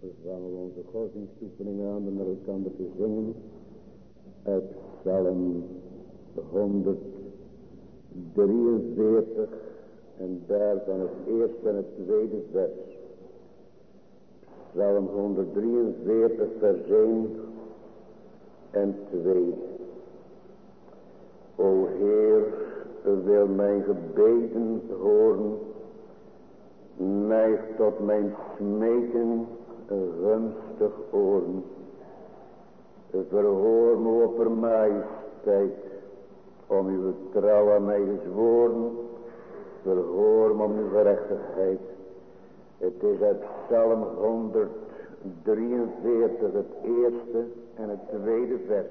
vangen we onze godsdienstoefening aan om met elkaar te zingen uit Psalm 143 en daarvan het eerste en het tweede vers. Psalm 143 vers 1 en 2. O Heer, wil mijn gebeden horen, neig tot mijn smeken gunstig oren. Verhoor me, opper majesteit, om uw trouw aan mij gezworen. Verhoor me om uw gerechtigheid. Het is uit Psalm 143 het eerste en het tweede vers.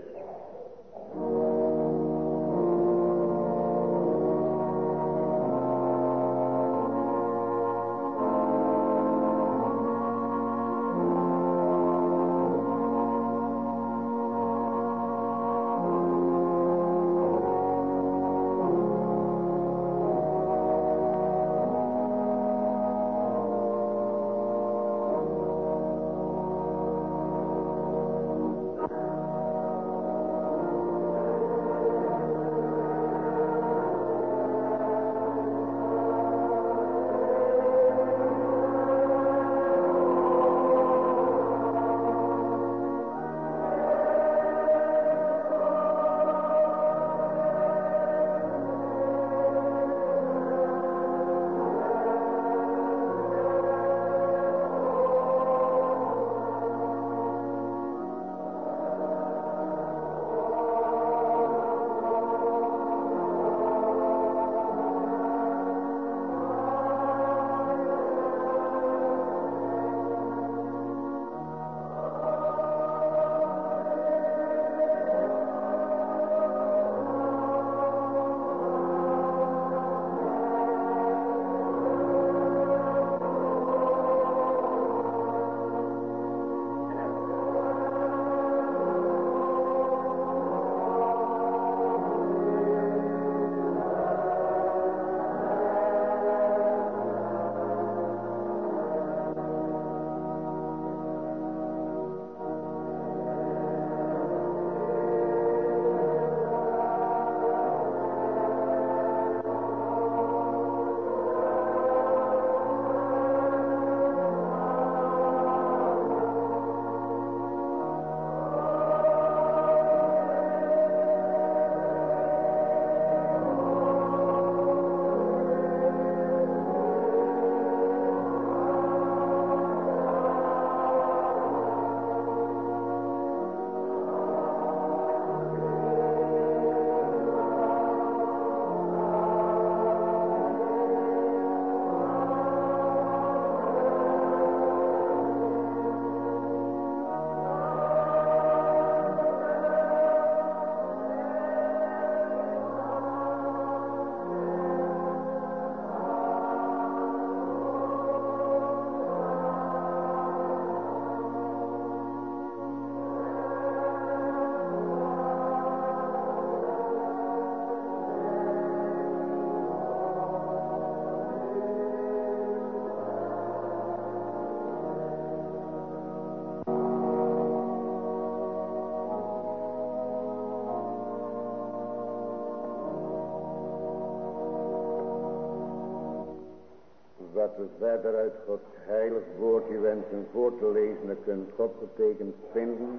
Wat we verder uit Gods heilig woordje wensen voor te lezen, dan kunt God getekend vinden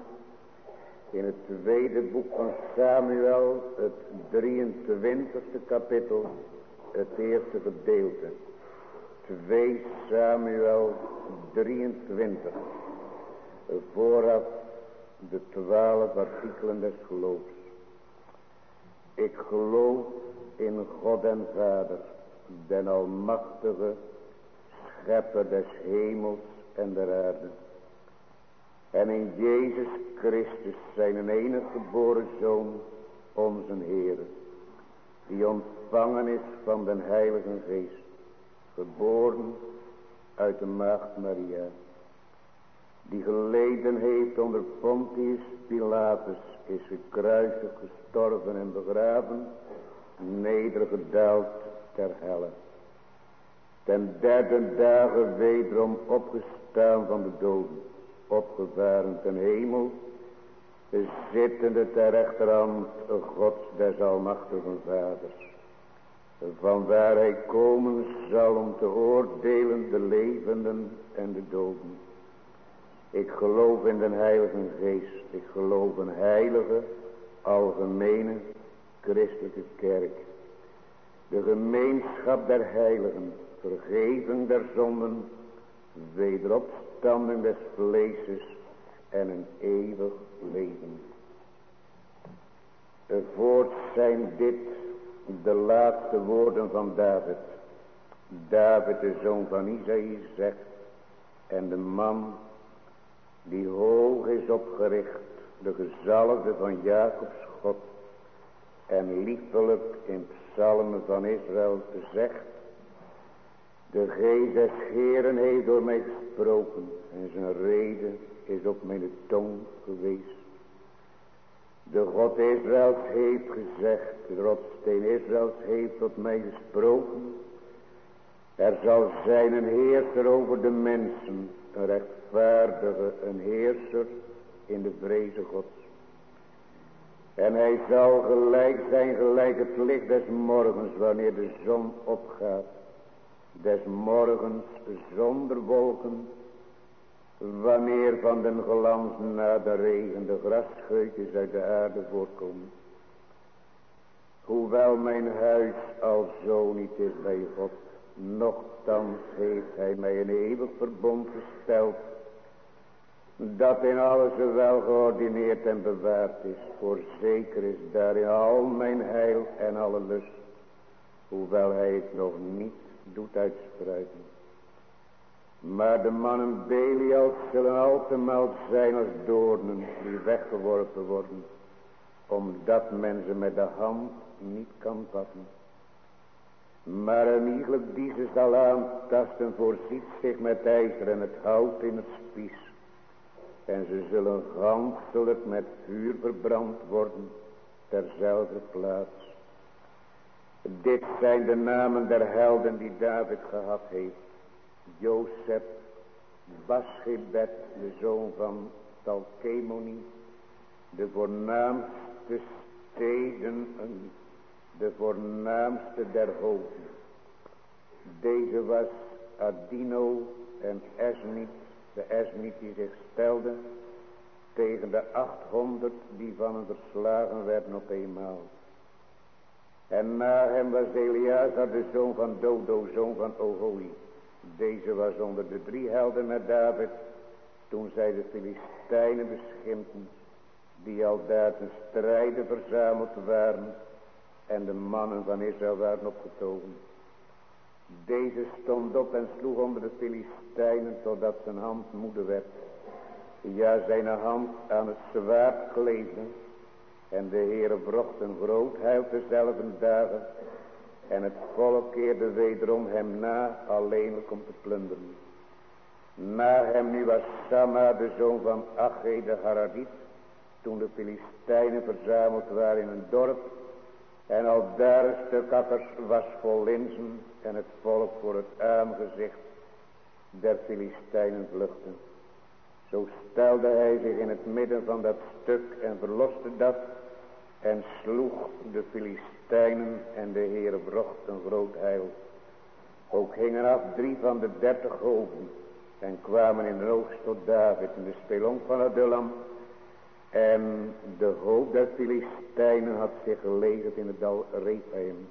in het tweede boek van Samuel, het 23e kapittel, het eerste gedeelte. 2 Samuel 23. Vooraf de 12 artikelen des geloofs. Ik geloof in God en Vader, den almachtige, schepper des hemels en der aarde. En in Jezus Christus zijn enige geboren Zoon, onze Heer, die ontvangen is van den Heilige Geest, geboren uit de maagd Maria, die geleden heeft onder Pontius Pilatus, is gekruisigd, gestorven en begraven, nedergedaald ter helle. Ten derde dagen wederom opgestaan van de doden, opgevaren ten hemel, zittende ter rechterhand Gods des almachtigen Vaders, vanwaar hij komen zal om te oordelen de levenden en de doden. Ik geloof in den Heilige Geest, ik geloof een heilige, algemene, christelijke kerk, de gemeenschap der heiligen, vergeving der zonden, wederopstanding des vleeses en een eeuwig leven. Voort zijn dit de laatste woorden van David. David, de zoon van Isaïe, zegt, en de man die hoog is opgericht, de gezalfde van Jacobs God, en liefelijk in psalmen van Israël zegt, de geest des Heeren heeft door mij gesproken, en zijn rede is op mijn tong geweest. De God Israëls heeft gezegd, de rotsteen Israëls heeft tot mij gesproken. Er zal zijn een heerser over de mensen, een rechtvaardige, een heerser in de vreze Gods. En hij zal gelijk zijn, gelijk het licht des morgens, wanneer de zon opgaat. Des morgens zonder wolken, wanneer van den glans na de regen de grasscheutjes uit de aarde voorkomen. Hoewel mijn huis al zo niet is bij God, nochtans heeft hij mij een eeuwig verbond gesteld, dat in alles wel geordineerd en bewaard is. Voorzeker is daarin al mijn heil en alle lust, hoewel hij het nog niet doet uitspruiten. Maar de mannen Belial zullen altemaal zijn als doornen die weggeworpen worden, omdat men ze met de hand niet kan vatten. Maar een iegelijk die ze zal aantasten voorziet zich met ijzer en het hout in het spies. En ze zullen ganselijk met vuur verbrand worden terzelfde plaats. Dit zijn de namen der helden die David gehad heeft. Jozef, Baschebet, de zoon van Talkemoni, de voornaamste steden, de voornaamste der hoofden. Deze was Adino en Esmit, de Esmit die zich stelde tegen de 800 die van hem verslagen werden op eenmaal. En na hem was Eleazar, de zoon van Dodo, zoon van Oholi. Deze was onder de 3 helden met David, toen zij de Filistijnen beschimpten, die al daar ten strijde verzameld waren en de mannen van Israël waren opgetogen. Deze stond op en sloeg onder de Filistijnen, totdat zijn hand moede werd. Ja, zijn hand aan het zwaard kleefde. En de Heere bracht een groot heil tezelfde dagen. En het volk keerde wederom hem na, alleenlijk om te plunderen. Na hem nu was Samma, de zoon van Ache, de Haradiet, toen de Filistijnen verzameld waren in een dorp. En al daar een stuk akkers was vol linzen, en het volk voor het aangezicht der Filistijnen vluchtte. Zo stelde hij zich in het midden van dat stuk en verloste dat, en sloeg de Filistijnen, en de Heere bracht een groot heil. Ook hingen af 3 van de 30 hoofden, en kwamen in de oogst tot David in de spelonk van Adullam. En de hoop der Filistijnen had zich gelegerd in het dal Rephaim.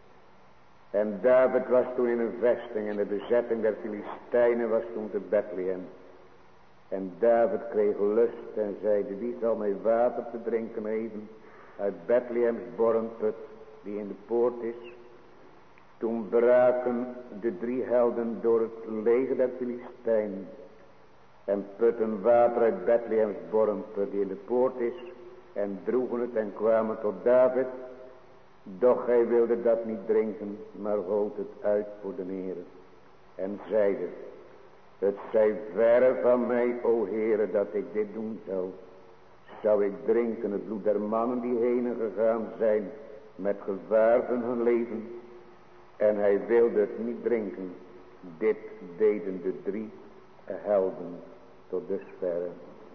En David was toen in een vesting, en de bezetting der Filistijnen was toen te Bethlehem. En David kreeg lust en zeide, wie zal mij water te drinken geven uit Bethlehems bornput die in de poort is. Toen braken de 3 helden door het leger der Filistijnen en putten water uit Bethlehems bornput die in de poort is, en droegen het en kwamen tot David. Doch hij wilde dat niet drinken, maar goot het uit voor de Heere. En zeide, het zij verre van mij, o Heere, dat ik dit doen zou. Zou ik drinken het bloed der mannen die heen gegaan zijn, met gevaar van hun leven. En hij wilde het niet drinken. Dit deden de 3 helden. tot dusverre.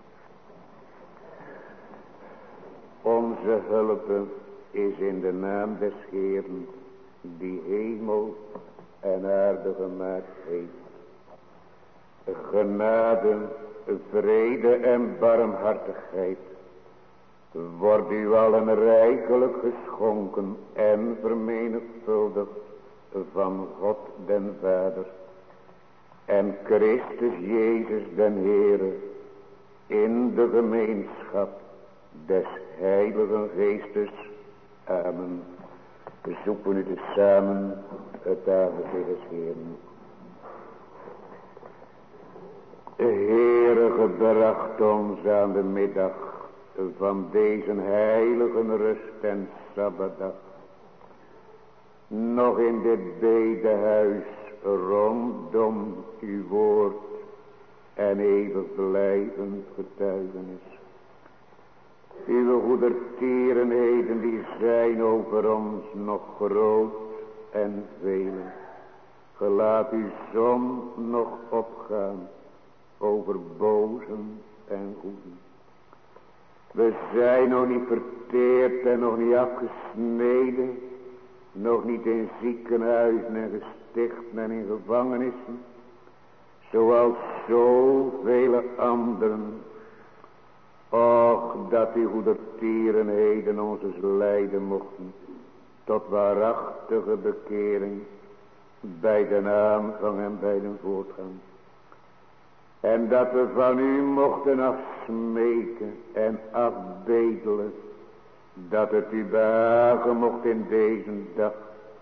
Onze hulp is in de naam des Heeren, die hemel en aarde gemaakt heeft. Genade, vrede en barmhartigheid wordt u allen rijkelijk geschonken en vermenigvuldigd van God den Vader en Christus Jezus den Heere in de gemeenschap des Heiligen Geestes. Amen. We zoeken u dus samen het avondje des Heeren. De Heere gebracht ons aan de middag van deze heilige rust en Sabbatdag. Nog in dit bedehuis rondom uw woord en eeuwig blijvend getuigenis. Uw goedertierenheden die zijn over ons nog groot en vele. Gelaat uw zon nog opgaan over bozen en goeden. We zijn nog niet verteerd en nog niet afgesneden, nog niet in ziekenhuizen en gestichten en in gevangenissen, zoals zoveel anderen. Och, dat die goedertierenheden ons eens leiden mochten tot waarachtige bekering bij de aanvang en bij de voortgang. En dat we van u mochten afsmeken en afbedelen, dat het u behagen mocht in deze dag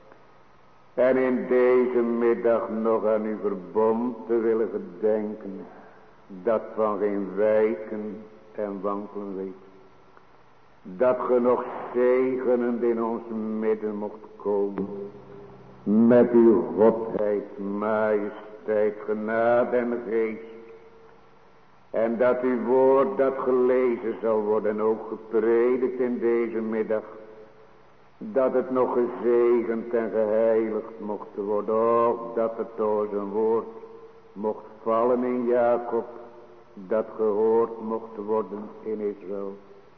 en in deze middag nog aan uw verbond te willen gedenken, dat van geen wijken en wankelen weet. Dat ge nog zegenend in ons midden mocht komen, met uw godheid, majesteit, genade en geest. En dat uw woord dat gelezen zal worden ook gepredikt in deze middag. Dat het nog gezegend en geheiligd mocht worden. Och, dat het door zijn woord mocht vallen in Jacob. Dat gehoord mocht worden in Israël.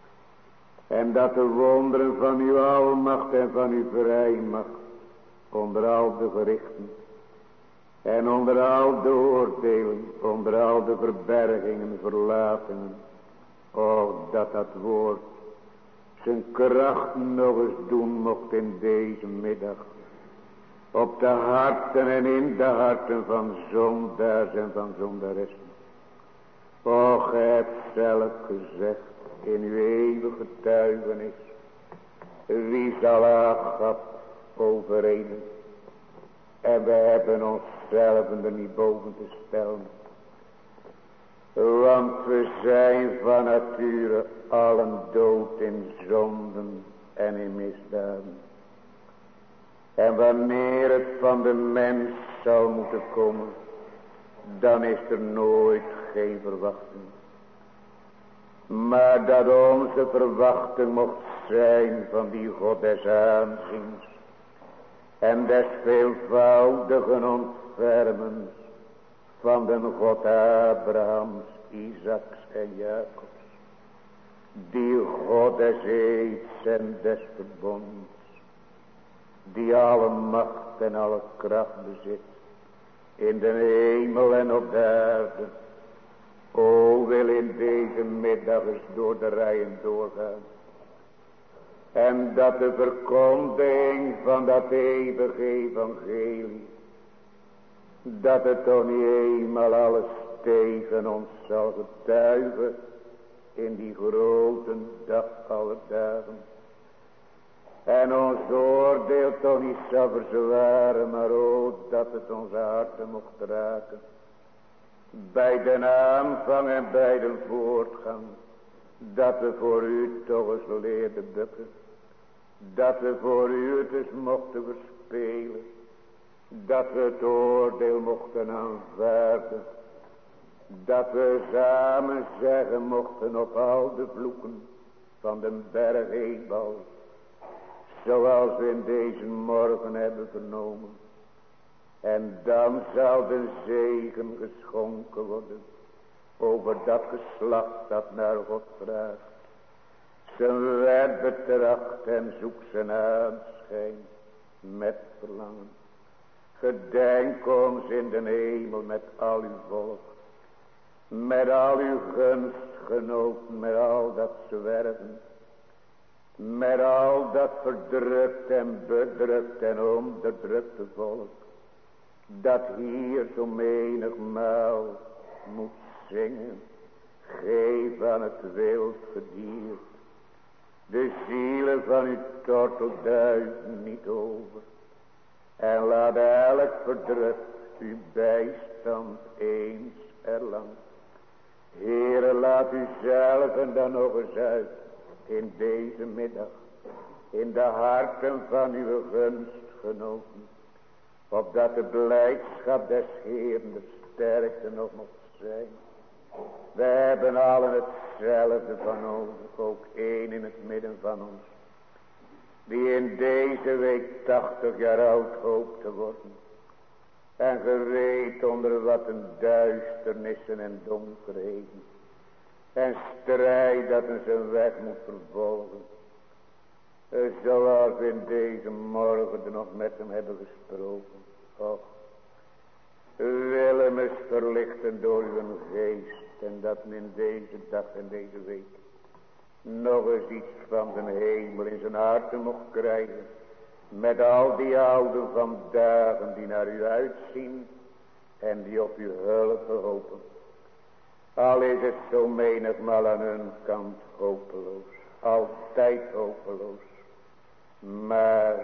En dat de wonderen van uw almacht en van uw vrijmacht onder al de gerichten en onder al de oordelen, onder al de verbergingen, verlatingen, oh, dat woord zijn kracht nog eens doen mocht in deze middag. Op de harten en in de harten van zondaars en van zondaressen. Och, gij hebt zelf gezegd in uw eeuwige getuigenis, wie zal Agap overreden? En we hebben onszelf er niet boven te stellen. Want we zijn van nature allen dood in zonden en in misdaden. En wanneer het van de mens zal moeten komen, dan is er nooit geen verwachting. Maar dat onze verwachting mocht zijn van die God des aanziens en des veelvoudigen ontfermens van de God Abrahams, Isaaks en Jacobs, die God des eeds en des verbonds, die alle macht en alle kracht bezit, in de hemel en op de aarde. O, wil in deze middag eens door de rijen doorgaan. En dat de verkondiging van dat eeuwige evangelie, dat het toch niet eenmaal alles tegen ons zal getuigen in die grote dag aller dagen. En ons oordeel toch niet zal verzwaren, maar ook dat het onze harten mocht raken. Bij de aanvang en bij de voortgang, dat we voor u toch eens leerden bukken. Dat we voor u het eens mochten verspelen. Dat we het oordeel mochten aanvaarden. Dat we samen zeggen mochten op al de vloeken van de berg Ebal. Zoals we in deze morgen hebben vernomen. En dan zal de zegen geschonken worden over dat geslacht dat naar God vraagt. Zijn wet betracht en zoekt zijn aanschijn met verlangen. Gedenk ons in de hemel met al uw volk. Met al uw gunstgenoten, met al dat zwerven. Met al dat verdrukt en bedrukt en onderdrukte volk. Dat hier zo menigmaal moet zingen. Geef aan het wild gedierte de zielen van uw tortelduiven niet over. En laat elk verdrukt uw bijstand eens erlangen. Heere, laat u zelf en dan nog eens uit in deze middag. In de harten van uw gunstgenoten. Opdat de blijdschap des Heeren de sterkte nog mocht zijn. We hebben allen hetzelfde van nodig. Ook één in het midden van ons. Die in deze week 80 jaar oud hoopt te worden. En gereed onder wat een duisternissen en donkerheden. En strijd dat hij zijn weg moet vervolgen. Zoals we in deze morgen er nog met hem hebben gesproken. Och, wil hem eens verlichten door uw geest. En dat in deze dag en deze week nog eens iets van de hemel in zijn hart mocht krijgen. Met al die ouden van dagen die naar u uitzien. En die op uw hulp hopen. Al is het zo menigmaal aan hun kant hopeloos. Altijd hopeloos. Maar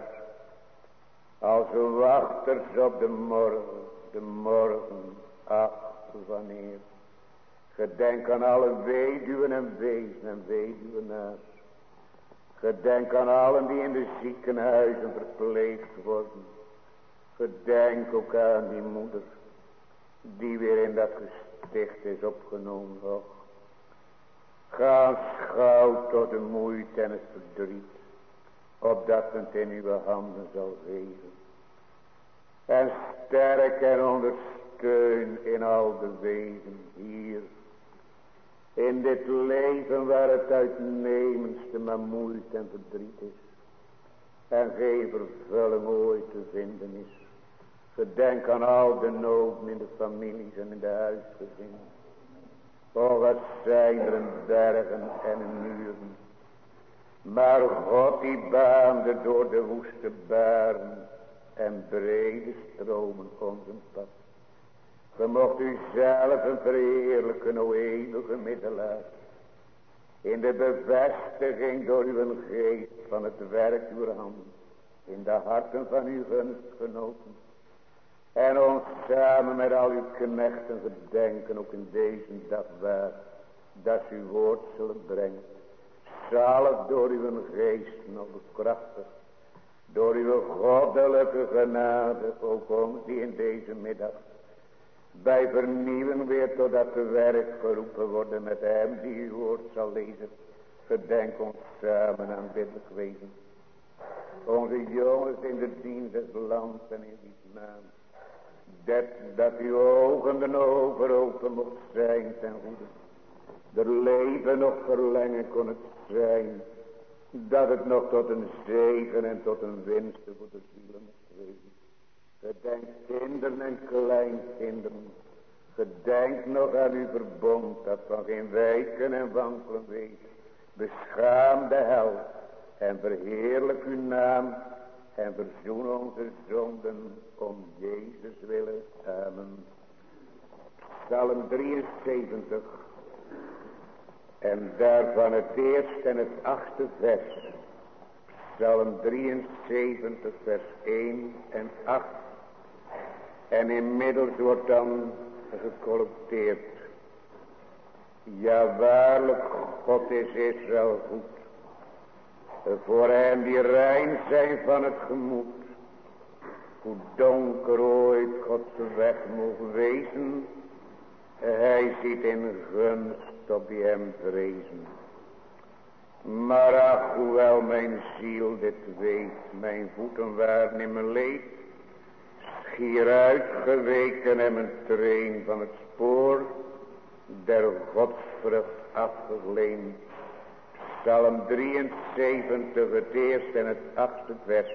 als wachters op de morgen, ach wanneer. Gedenk aan alle weduwen en wezen en weduwenaars. Gedenk aan allen die in de ziekenhuizen verpleegd worden. Gedenk ook aan die moeder die weer in dat gesticht is opgenomen. Och, ga schouw tot de moeite en het verdriet, opdat het in uw handen zal geven. En sterk en ondersteun in al de wegen hier. In dit leven waar het uitnemendste maar moeite en verdriet is. En geen vervulling ooit te vinden is. Gedenk aan al de noden in de families en in de huisgezinnen. O, wat zijn er een bergen en een muren. Maar God die baande door de woeste baren en brede stromen onze pad. Ge mocht u zelf verheerlijken, o eeuwige middelaar. In de bevestiging door uw geest van het werk uw handen. In de harten van uw gunstgenoten. En ons samen met al uw knechten gedenken, ook in deze dag waar, dat uw woord zullen brengen. Zalig door uw geest nog bekrachtig. Door uw goddelijke genade, ook ons die in deze middag bij vernieuwen weer totdat de werk geroepen worden met hem die uw woord zal lezen. Gedenk ons samen aan biddelijk wezen. Onze jongens in de dienst des lands en in die naam. Dat uw ogen er nog open mocht zijn ten goede. De leven nog verlengen kon het zijn. Dat het nog tot een zegen en tot een winst voor de zielen mocht wezen. Gedenk kinderen en kleinkinderen. Gedenk nog aan uw verbond dat van geen wijken en wankelen weet. Beschaam de hel en verheerlijk uw naam. En verzoen onze zonden om Jezus willen. Amen. Psalm 73. En daarvan het eerste en het 8e vers. Psalm 73 vers 1 en 8. En inmiddels wordt dan gecollecteerd. Ja, waarlijk, God is Israël goed. Voor hen die rein zijn van het gemoed. Hoe donker ooit Gods weg mogen wezen. Hij ziet in gunst op die hem vrezen. Maar ach, hoewel mijn ziel dit weet, mijn voeten waren in mijn leed, schier uitgeweken en mijn treen van het spoor, der godsvrucht afgeleend. Psalm 73, het eerste en het 8e vers.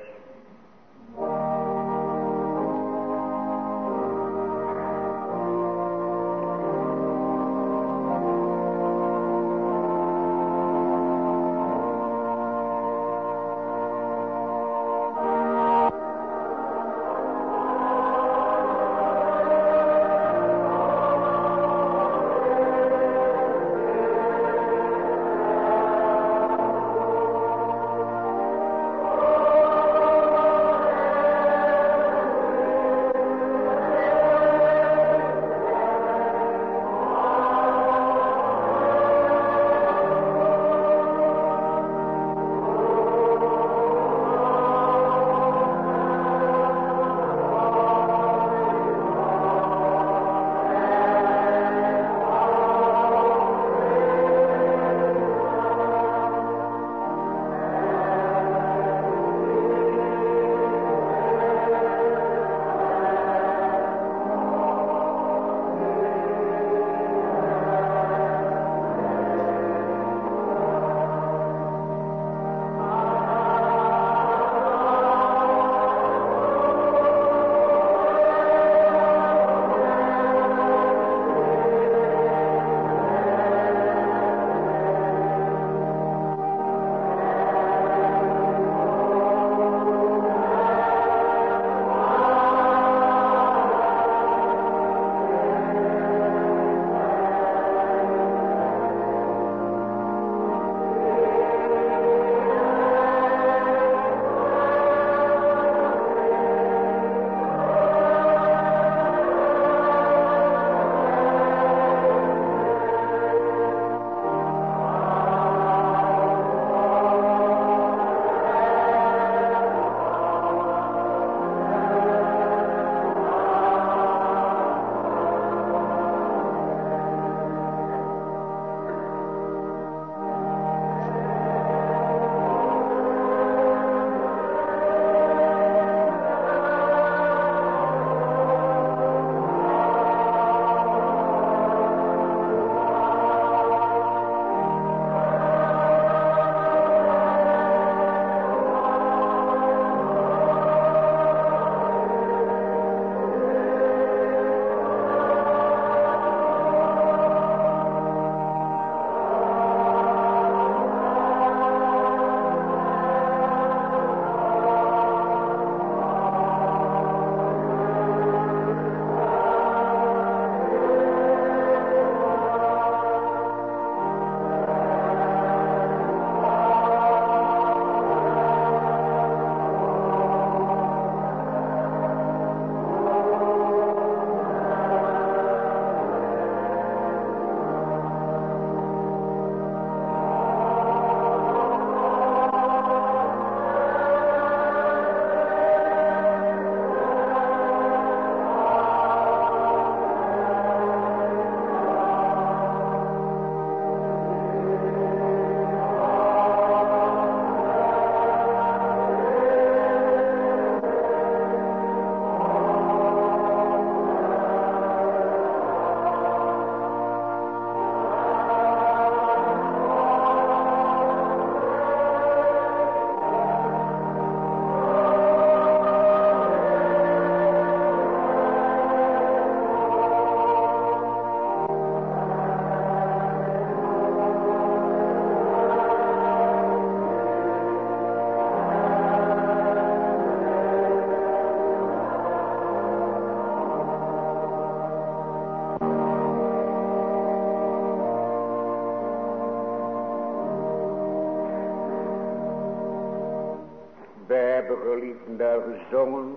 hebben geliefden daar gezongen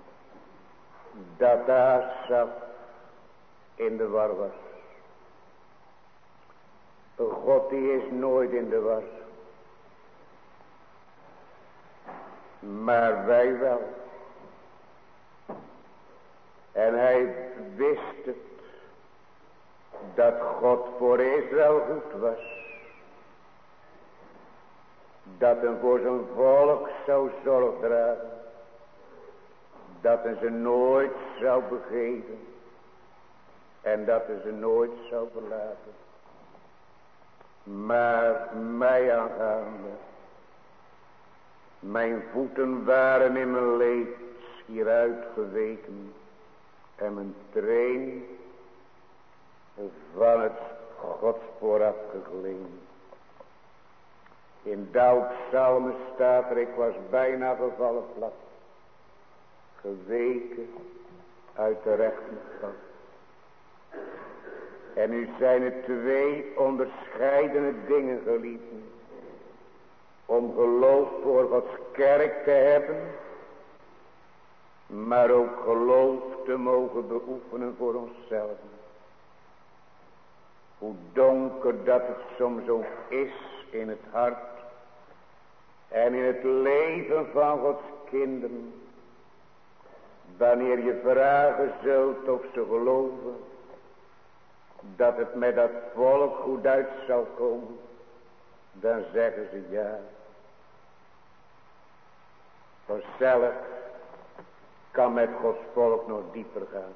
dat Asaf in de war was. God die is nooit in de war. Maar wij wel. En hij wist het. Dat God voor Israël goed was. Dat hem voor zijn volk zou zorg dragen. Dat hij ze nooit zou begeven. En dat hij ze nooit zou verlaten. Maar mij aangaande. Mijn voeten waren in mijn leed schier uitgeweken. En mijn train van het godspoor afgegleden. In de oud-psalmen staat er, ik was bijna gevallen plat. Geweken uit de rechterkant. En nu zijn er twee onderscheidene dingen, geliefden. Om geloof voor Gods kerk te hebben. Maar ook geloof te mogen beoefenen voor onszelf. Hoe donker dat het soms ook is in het hart. En in het leven van Gods kinderen. Wanneer je vragen zult of ze geloven. Dat het met dat volk goed uit zal komen. Dan zeggen ze ja. Vanzelf kan met Gods volk nog dieper gaan.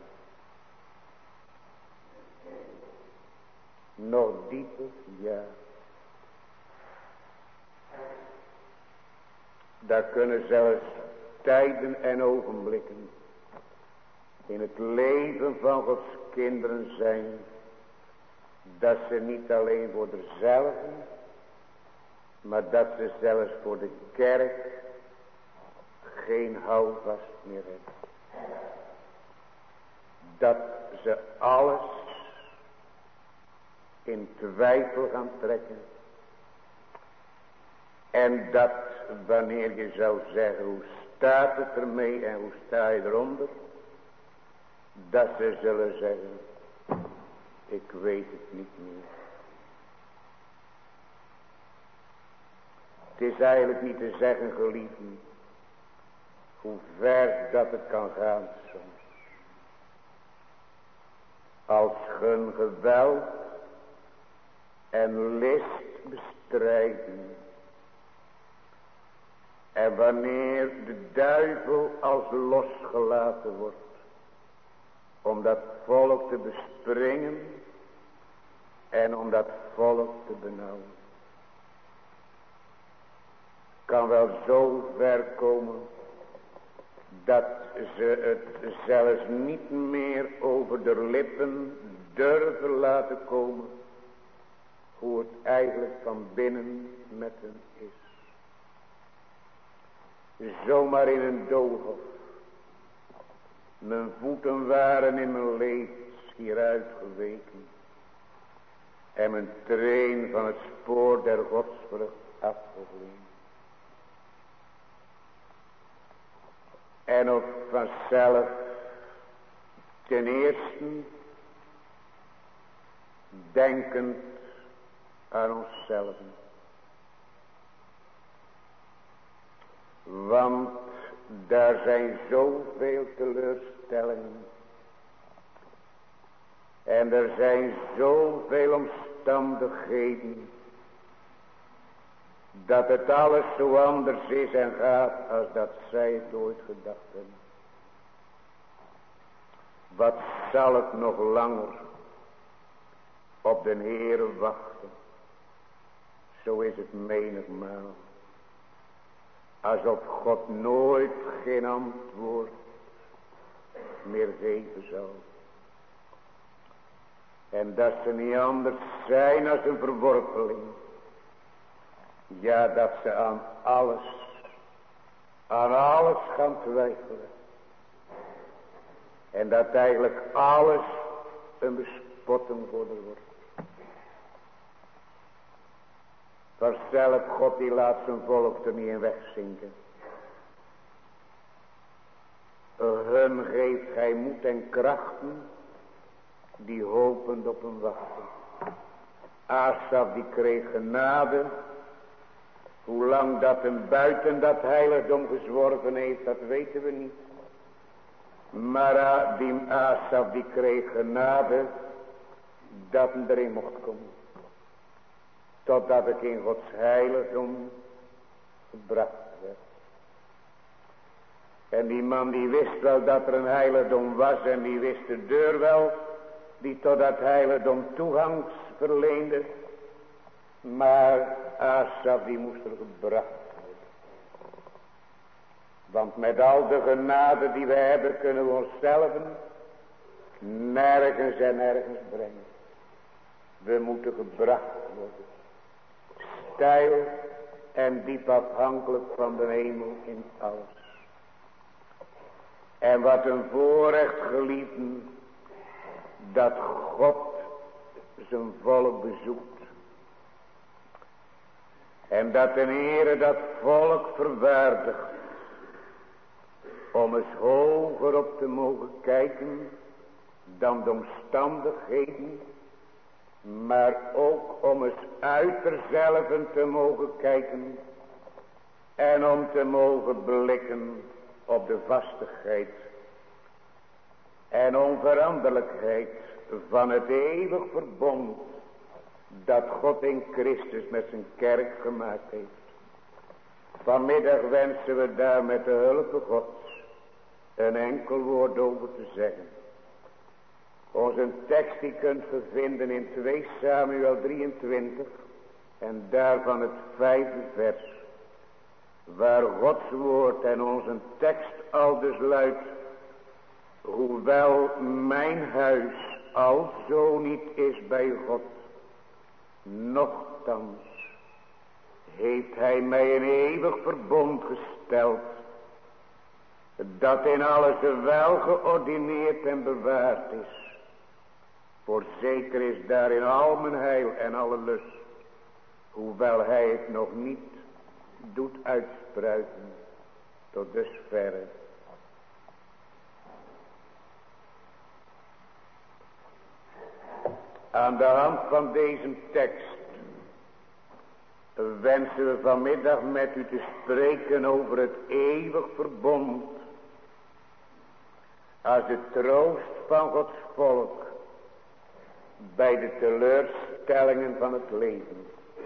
Nog dieper, ja. Daar kunnen zelfs tijden en ogenblikken in het leven van Gods kinderen zijn. Dat ze niet alleen voor zichzelf, maar dat ze zelfs voor de kerk geen houvast meer hebben. Dat ze alles in twijfel gaan trekken. En dat wanneer je zou zeggen, hoe staat het ermee en hoe sta je eronder? Dat ze zullen zeggen, ik weet het niet meer. Het is eigenlijk niet te zeggen, geliefden, hoe ver dat het kan gaan soms. Als hun geweld en list bestrijden. En wanneer de duivel als losgelaten wordt. Om dat volk te bespringen. En om dat volk te benauwen. Kan wel zo ver komen. Dat ze het zelfs niet meer over de lippen durven laten komen. Hoe het eigenlijk van binnen met hen is. Zomaar in een doolhof. Mijn voeten waren in mijn leed schier uitgeweken. En mijn treen van het spoor der godsvrucht afgegleden. En ook vanzelf ten eerste denkend aan onszelf. Want daar zijn zoveel teleurstellingen. En er zijn zoveel omstandigheden. Dat het alles zo anders is en gaat als dat zij het ooit gedacht hebben. Wat zal het nog langer op den Heere wachten. Zo is het menigmaal. Alsof God nooit geen antwoord meer geven zal. En dat ze niet anders zijn als een verworpeling. Ja, dat ze aan alles gaan twijfelen. En dat eigenlijk alles een bespotting voor wordt. Vanzelf God die laat zijn volk er niet in wegzinken. Hun geeft hij moed en krachten die hopend op hem wachten. Asaf die kreeg genade. Hoe lang dat hem buiten dat heiligdom gezworven heeft, dat weten we niet. Maar die Asaf die kreeg genade dat hem erin mocht komen. Totdat ik in Gods heiligdom gebracht werd. En die man die wist wel dat er een heiligdom was en die wist de deur wel. die tot dat heiligdom toegang verleende. Maar Asaf die moest er gebracht worden. Want met al de genade die we hebben kunnen we onszelf nergens en nergens brengen. We moeten gebracht worden. Steil en diep afhankelijk van de hemel in alles. En wat een voorrecht geliefden, dat God zijn volk bezoekt. En dat de Heere dat volk verwaardigt om eens hoger op te mogen kijken dan de omstandigheden, maar ook om eens uiterzelven te mogen kijken en om te mogen blikken op de vastigheid en onveranderlijkheid van het eeuwig verbond dat God in Christus met zijn kerk gemaakt heeft. Vanmiddag wensen we daar met de hulp Gods een enkel woord over te zeggen. Onze tekst die kunt u vinden in 2 Samuel 23 en daarvan het 5e vers. Waar Gods woord en onze tekst aldus luidt. Hoewel mijn huis alzo niet is bij God, nochtans heeft hij mij een eeuwig verbond gesteld, dat in alles wel geordineerd en bewaard is. Voorzeker is daarin al mijn heil en alle lust, hoewel hij het nog niet doet uitspruiten tot dusverre. Aan de hand van deze tekst wensen we vanmiddag met u te spreken over het eeuwig verbond als de troost van Gods volk bij de teleurstellingen van het leven.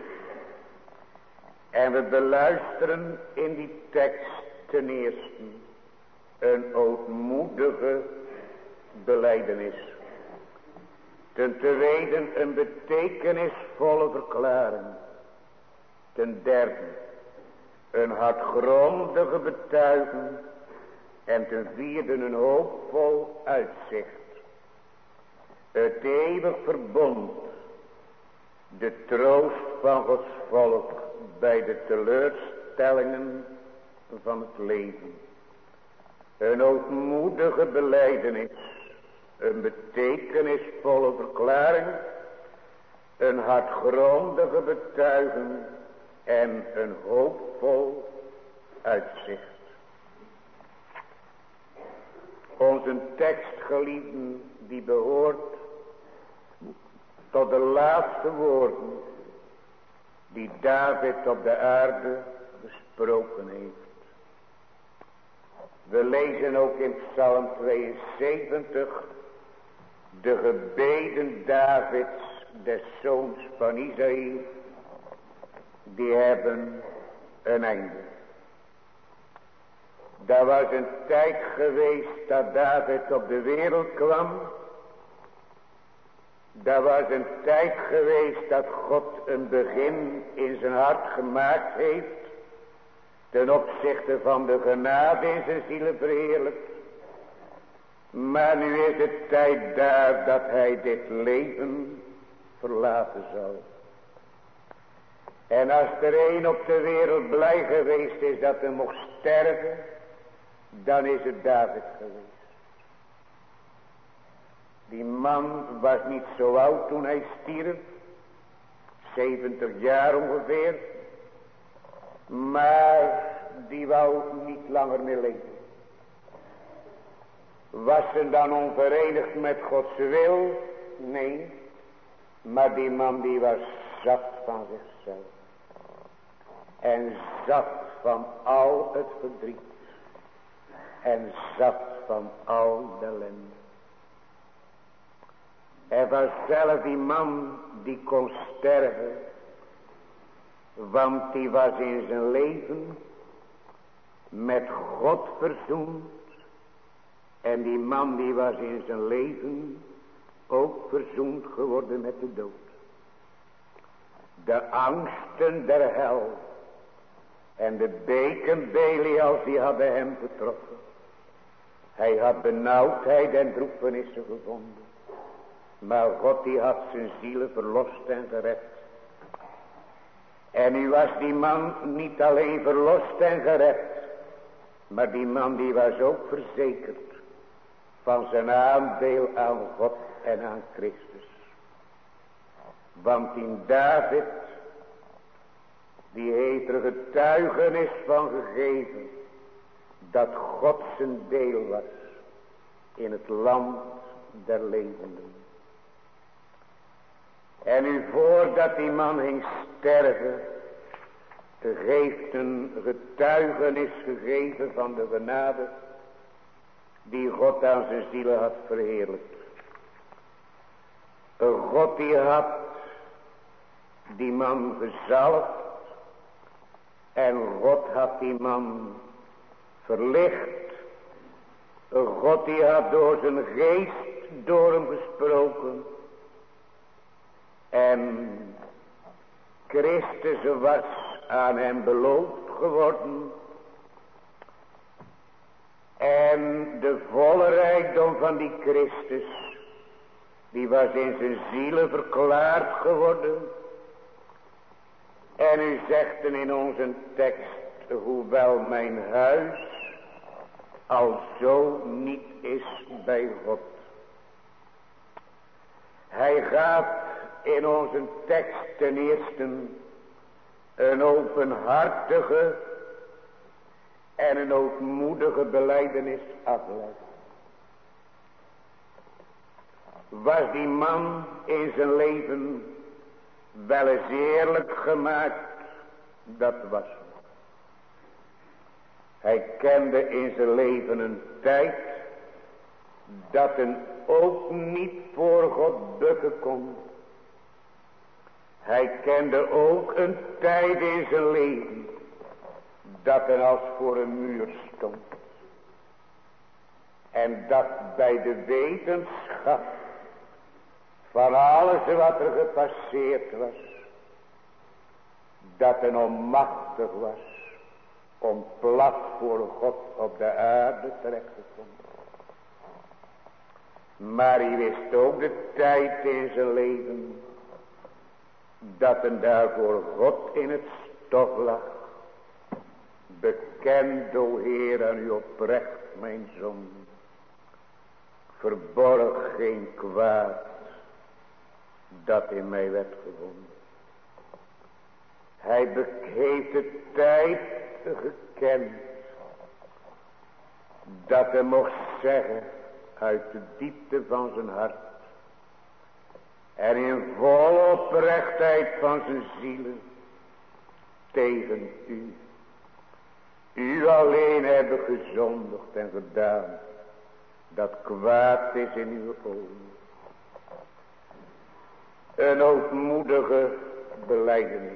En we beluisteren in die tekst ten eerste een ootmoedige belijdenis. Ten tweede een betekenisvolle verklaring. Ten derde een hartgrondige betuiging. En ten vierde een hoopvol uitzicht. Het eeuwig verbond. De troost van Gods volk bij de teleurstellingen van het leven. Een ootmoedige belijdenis. Een betekenisvolle verklaring. Een hartgrondige betuiging. En een hoopvol uitzicht. Onze tekst, geliefden, die behoort tot de laatste woorden die David op de aarde gesproken heeft. We lezen ook in Psalm 72 de gebeden Davids, des zoons van Isaïe, die hebben een einde. Daar was een tijd geweest dat David op de wereld kwam. Daar was een tijd geweest dat God een begin in zijn hart gemaakt heeft. Ten opzichte van de genade in zijn zielen verheerlijkt. Maar nu is het tijd daar dat hij dit leven verlaten zal. En als er een op de wereld blij geweest is dat hij mocht sterven, dan is het David geweest. Die man was niet zo oud toen hij stierf, 70 jaar ongeveer, maar die wou niet langer meer leven. Was ze dan onverenigd met Gods wil? Nee, maar die man die was zat van zichzelf. En zat van al het verdriet. En zat van al de ellende. Er was zelf die man die kon sterven. Want die was in zijn leven met God verzoend. En die man die was in zijn leven ook verzoend geworden met de dood. De angsten der hel en de beken Belial, die hadden hem getroffen. Hij had benauwdheid en droefenissen gevonden. Maar God die had zijn zielen verlost en gered. En nu was die man niet alleen verlost en gered. Maar die man die was ook verzekerd van zijn aandeel aan God en aan Christus. Want in David, die heeft er getuigenis van gegeven dat God zijn deel was in het land der levenden. En nu voordat die man ging sterven, heeft een getuigenis gegeven van de genade die God aan zijn zielen had verheerlijkt. Een God die had die man gezalfd en God had die man verlicht. Een God die had door zijn geest door hem gesproken. En Christus was aan hem beloofd geworden. En de volle rijkdom van die Christus, die was in zijn zielen verklaard geworden. En u zegt in onze tekst, hoewel mijn huis al zo niet is bij God. Hij gaat in onze tekst ten eerste een openhartige en een ootmoedige belijdenis afleggen. Was die man in zijn leven wel eens eerlijk gemaakt? Dat was hij. Hij kende in zijn leven een tijd dat een ook niet voor God bukken kon. Hij kende ook een tijd in zijn leven dat er als voor een muur stond. En dat bij de wetenschap van alles wat er gepasseerd was, dat er onmachtig was om plat voor God op de aarde terecht te komen. Maar hij wist ook de tijd in zijn leven dat een daarvoor God in het stof lag. Bekend, o Heer, aan u oprecht mijn zonde. Verborg geen kwaad dat in mij werd gevonden. Hij heeft de tijd gekend dat hij mocht zeggen uit de diepte van zijn hart en in volle oprechtheid van zijn zielen tegen u. U alleen hebben gezondigd en gedaan dat kwaad is in uw ogen. Een ootmoedige belijdenis.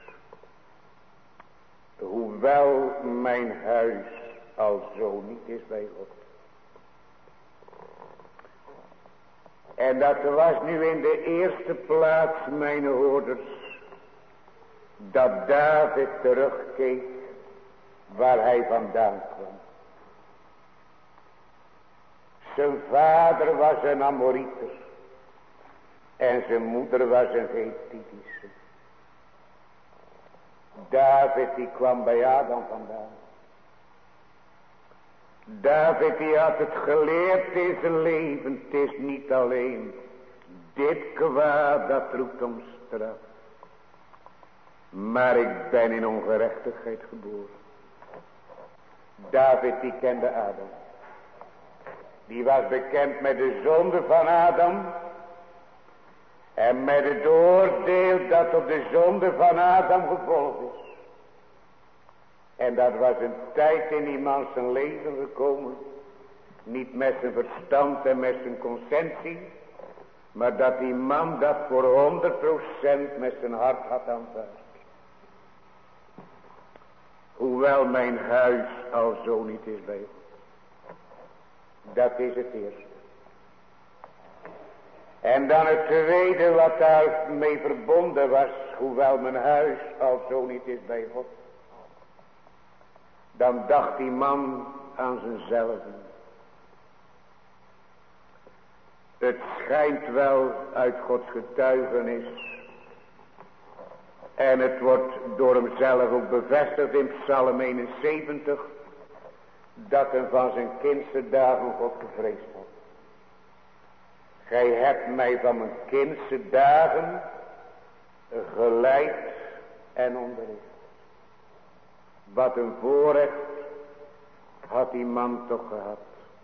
Hoewel mijn huis al zo niet is bij God. En dat was nu in de eerste plaats, mijn hoorders, dat David terugkeek waar hij vandaan kwam. Zijn vader was een Amoriter en zijn moeder was een Hethitische. David die kwam bij Adam vandaan. David die had het geleerd in zijn leven. Het is niet alleen dit kwaad dat roept om straf. Maar ik ben in ongerechtigheid geboren. David die kende Adam. Die was bekend met de zonde van Adam. En met het oordeel dat op de zonde van Adam gevolgd is. En dat was een tijd in die man zijn leven gekomen. Niet met zijn verstand en met zijn consensie. Maar dat die man dat voor 100% met zijn hart had aanvaard. Hoewel mijn huis al zo niet is bij God. Dat is het eerste. En dan het tweede wat daarmee verbonden was, hoewel mijn huis al zo niet is bij God. Dan dacht die man aan zichzelf. Het schijnt wel uit Gods getuigenis. En het wordt door hemzelf ook bevestigd in Psalm 71. Dat hem van zijn kindse dagen God gevreesd had. Gij hebt mij van mijn kindse dagen geleid en onderricht. Wat een voorrecht had die man toch gehad.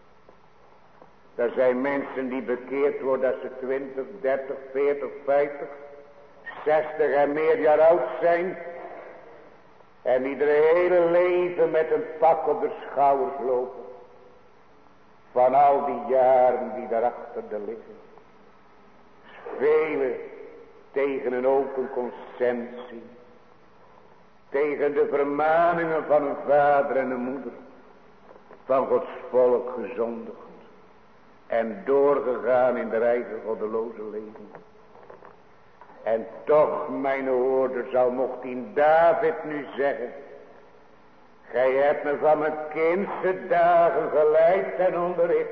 Er zijn mensen die bekeerd worden als ze 20, 30, 40, 50, 60 en meer jaar oud zijn. En die er hele leven met een pak op de schouders lopen. Van al die jaren die daarachter liggen. Velen tegen een open consensie. Tegen de vermaningen van een vader en een moeder. Van Gods volk gezondigd. En doorgegaan in de eigen goddeloze leven. En toch, mijn hoorders, al mocht die David nu zeggen. Gij hebt me van mijn kindse dagen geleid en onderricht.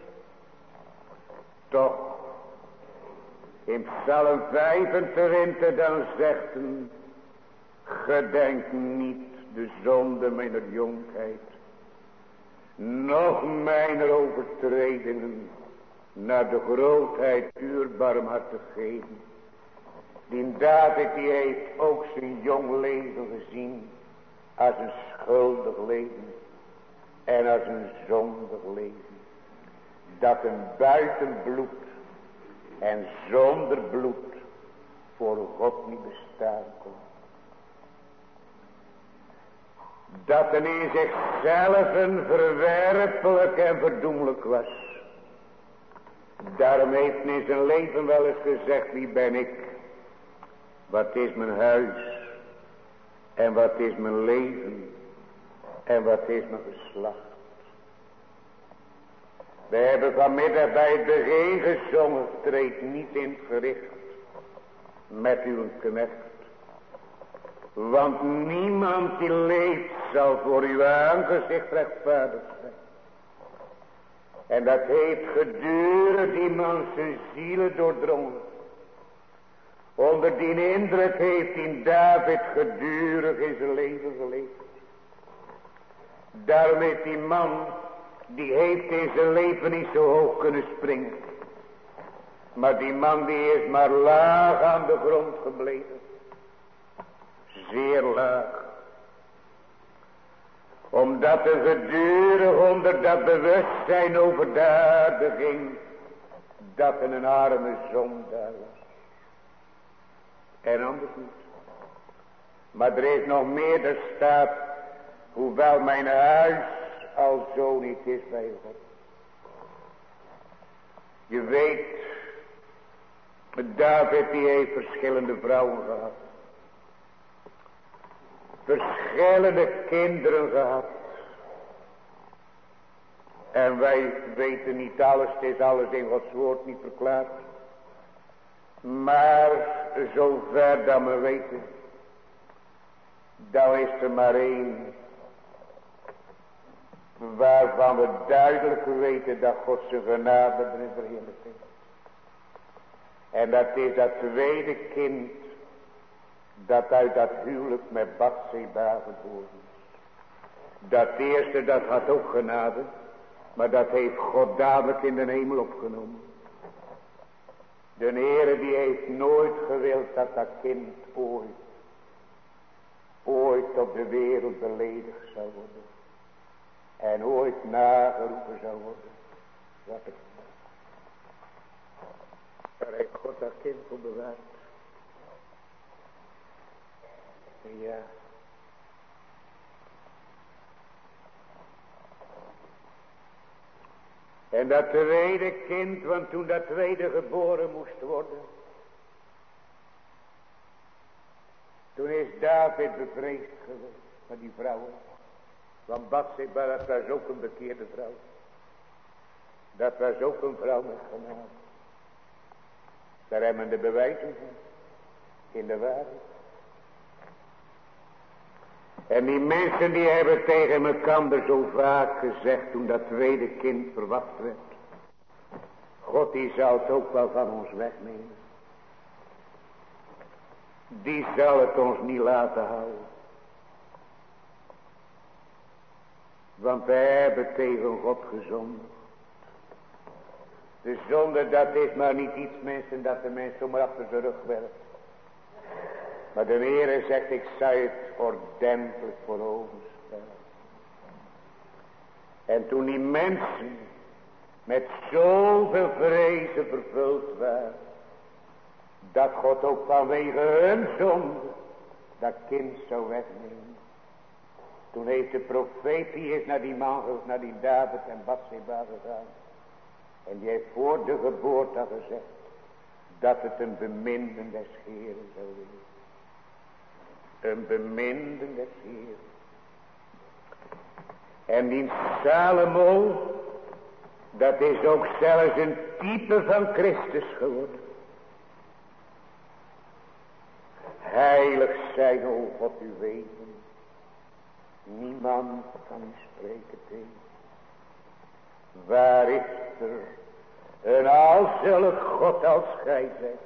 Toch, in Psalm 25 dan zegt hij. Gedenk niet de zonde mijner jonkheid. Nog mijner overtredingen. Naar de grootheid uw barmhartigheden. Die David die heeft ook zijn jong leven gezien. Als een schuldig leven. En als een zondig leven. Dat een buiten bloed. En zonder bloed. Voor God niet bestaan kon. Dat er in zichzelf een verwerpelijk en verdoemelijk was. Daarom heeft hij in zijn leven wel eens gezegd, wie ben ik? Wat is mijn huis? En wat is mijn leven? En wat is mijn geslacht? We hebben vanmiddag bij het begin gezongen, treed niet in het gericht met uw knecht. Want niemand die leeft zal voor uw aangezicht rechtvaardig zijn. En dat heeft gedurende die man zijn zielen doordrongen. Onder die indruk heeft die David gedurig in zijn leven geleefd. Daarom heeft die man, die heeft in zijn leven niet zo hoog kunnen springen. Maar die man die is maar laag aan de grond gebleven. Zeer laag. Omdat er gedurig onder dat bewustzijn over de aarde ging. Dat er een arme zondaar was. En anders niet. Maar er is nog meer, er staat. Hoewel mijn huis al zo niet is bij God. Je weet. David die heeft verschillende vrouwen gehad. Verschillende kinderen gehad. En wij weten niet alles, het is alles in Gods woord niet verklaard. Maar zover dat we weten, dan is er maar één. Waarvan we duidelijk weten dat God zijn genade erin verhinderd heeft. En dat is dat tweede kind. Dat uit dat huwelijk met Batseba geboren is. Dat eerste dat had ook genade. Maar dat heeft God dadelijk in de hemel opgenomen. De Heere die heeft nooit gewild dat dat kind ooit op de wereld beledigd zou worden. En ooit nageroepen zou worden. Wat het. Daar heeft God dat kind voor bewaard. Ja. En dat tweede kind, want toen dat tweede geboren moest worden. Toen is David bevreesd geweest van die vrouwen. Want Batseba, dat was ook een bekeerde vrouw. Dat was ook een vrouw met genade. Daar hebben we de bewijzen van. In de waarheid. En die mensen die hebben tegen elkaar zo vaak gezegd toen dat tweede kind verwacht werd. God die zal het ook wel van ons wegnemen. Die zal het ons niet laten houden. Want wij hebben tegen God gezondigd. De zonde dat is maar niet iets mensen dat de mens zomaar achter zijn rug werpt. Maar de Heere zegt ik zou het ordentelijk voor ogen stellen. En toen die mensen met zoveel vrezen vervuld waren. Dat God ook vanwege hun zonde dat kind zou wegnemen. Toen heeft de profeet die is naar die man, naar die David en Bathseba gegaan. En die heeft voor de geboorte gezegd dat het een beminden des Heeren zou wezen. Een beminden des Heeren. En die Salomo, dat is ook zelfs een type van Christus geworden. Heilig zijn, o God, uw wegen. Niemand kan u spreken tegen. Waar is er een alzulk God als gij zijt?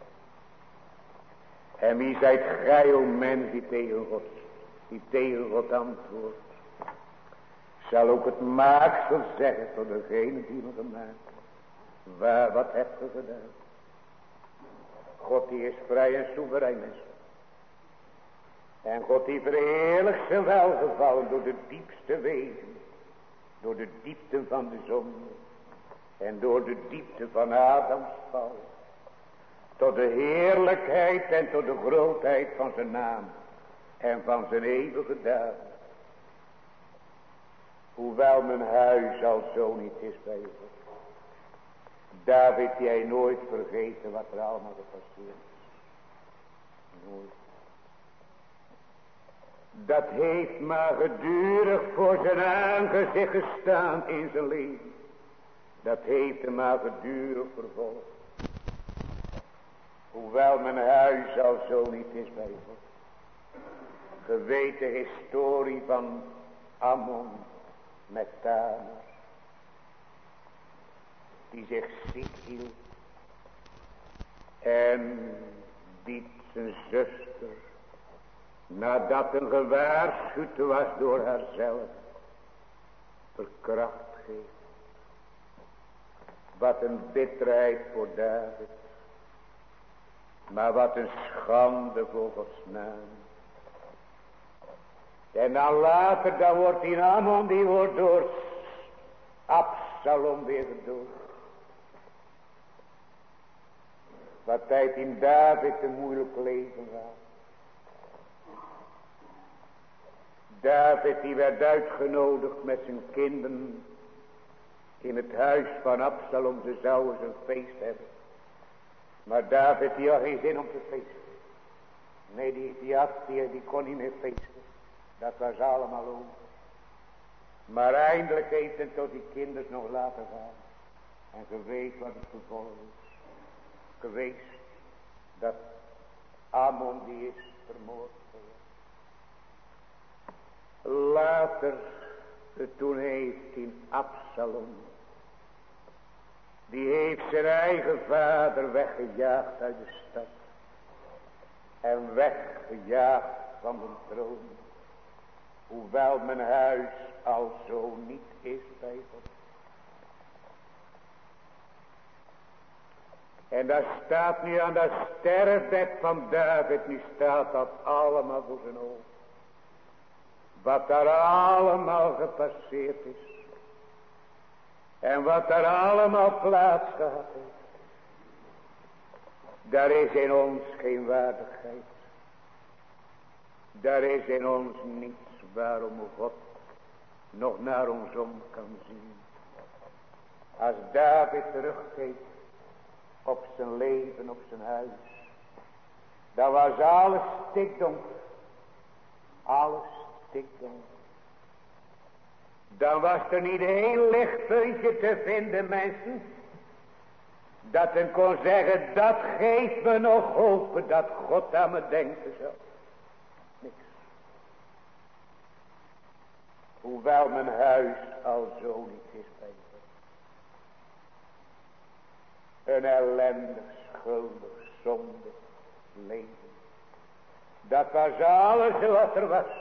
En wie zijt gij, o mens, die tegen God antwoordt? Zal ook het maaksel zeggen tot degene die me gemaakt. Waar, wat hebt ge gedaan? God die is vrij en soeverein is. En God die verheerlijkt zijn welgevallen door de diepste wegen. Door de diepte van de zonde. En door de diepte van Adams val. Tot de heerlijkheid en tot de grootheid van zijn naam. En van zijn eeuwige daden. Hoewel mijn huis al zo niet is bij God. David, jij nooit vergeten wat er allemaal gepasseerd is. Nooit. Dat heeft maar gedurig voor zijn aangezicht gestaan in zijn leven. Dat heeft hem maar gedurig vervolgd. Hoewel mijn huis al zo niet is bij God. Ge weet de historie van Ammon met Tamar. Die zich ziek hield. En die zijn zuster, nadat een gewaarschuwd was door haarzelf, verkracht geeft. Wat een bitterheid voor David. Maar wat een schande voor Gods naam. En dan later, dan wordt die Ammon, die wordt door Absalom weer gedood. Wat tijd in David een moeilijk leven had. David die werd uitgenodigd met zijn kinderen in het huis van Absalom. Ze zouden een feest hebben. Maar David die had geen zin om te feesten. Nee, die kon niet meer feesten. Dat was allemaal over. Maar eindelijk heeft hij tot die kinderen nog laten gaan. En ge weet wat het gevolg is. Geweest dat Ammon die is vermoord geworden. Later, toen heeft in Absalom, die heeft zijn eigen vader weggejaagd uit de stad. En weggejaagd van de troon. Hoewel mijn huis al zo niet is bij God. En daar staat nu aan dat sterfbed van David, nu staat dat allemaal voor zijn ogen. Wat daar allemaal gepasseerd is. En wat daar allemaal plaats gehad heeft. Daar is in ons geen waardigheid. Daar is in ons niets waarom God nog naar ons om kan zien. Als David terugkeek op zijn leven, op zijn huis. Dan was alles stikdonker. Alles stikdonker. Dan was er niet één lichtpuntje te vinden, mensen. Dat men kon zeggen, dat geeft me nog hoop dat God aan me denken zal. Niks. Hoewel mijn huis al zo niet is bij God. Een ellendig, schuldig, zondig leven. Dat was alles wat er was.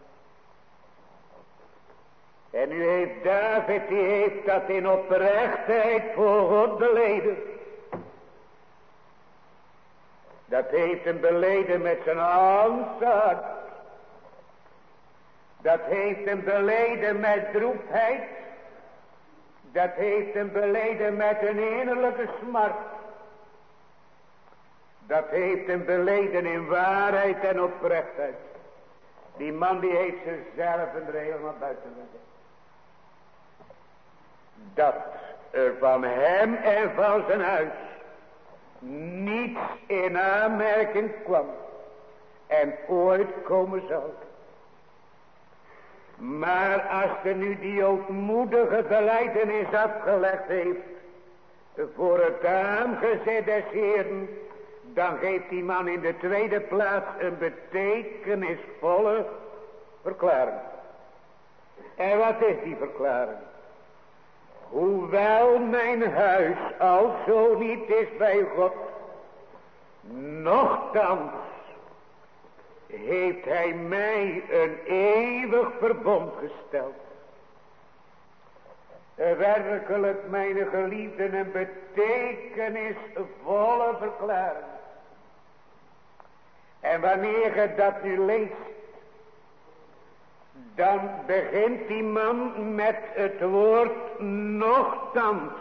En nu heeft David, die heeft dat in oprechtheid voor God beleden. Dat heeft hem beleden met zijn handzaad. Dat heeft hem beleden met droefheid. Dat heeft hem beleden met een innerlijke smart. Dat heeft hem beleden in waarheid en oprechtheid. Die man die heeft zichzelf er helemaal buiten gezet. Dat er van hem en van zijn huis niets in aanmerking kwam en ooit komen zal. Maar als er nu die ootmoedige belijdenis afgelegd heeft voor het aangezet des Heeren, dan geeft die man in de tweede plaats een betekenisvolle verklaring. En wat is die verklaring? Hoewel mijn huis al zo niet is bij God, nochtans heeft hij mij een eeuwig verbond gesteld. Werkelijk, mijn geliefden, een betekenisvolle verklaring. En wanneer je dat nu leest, dan begint die man met het woord nochtans.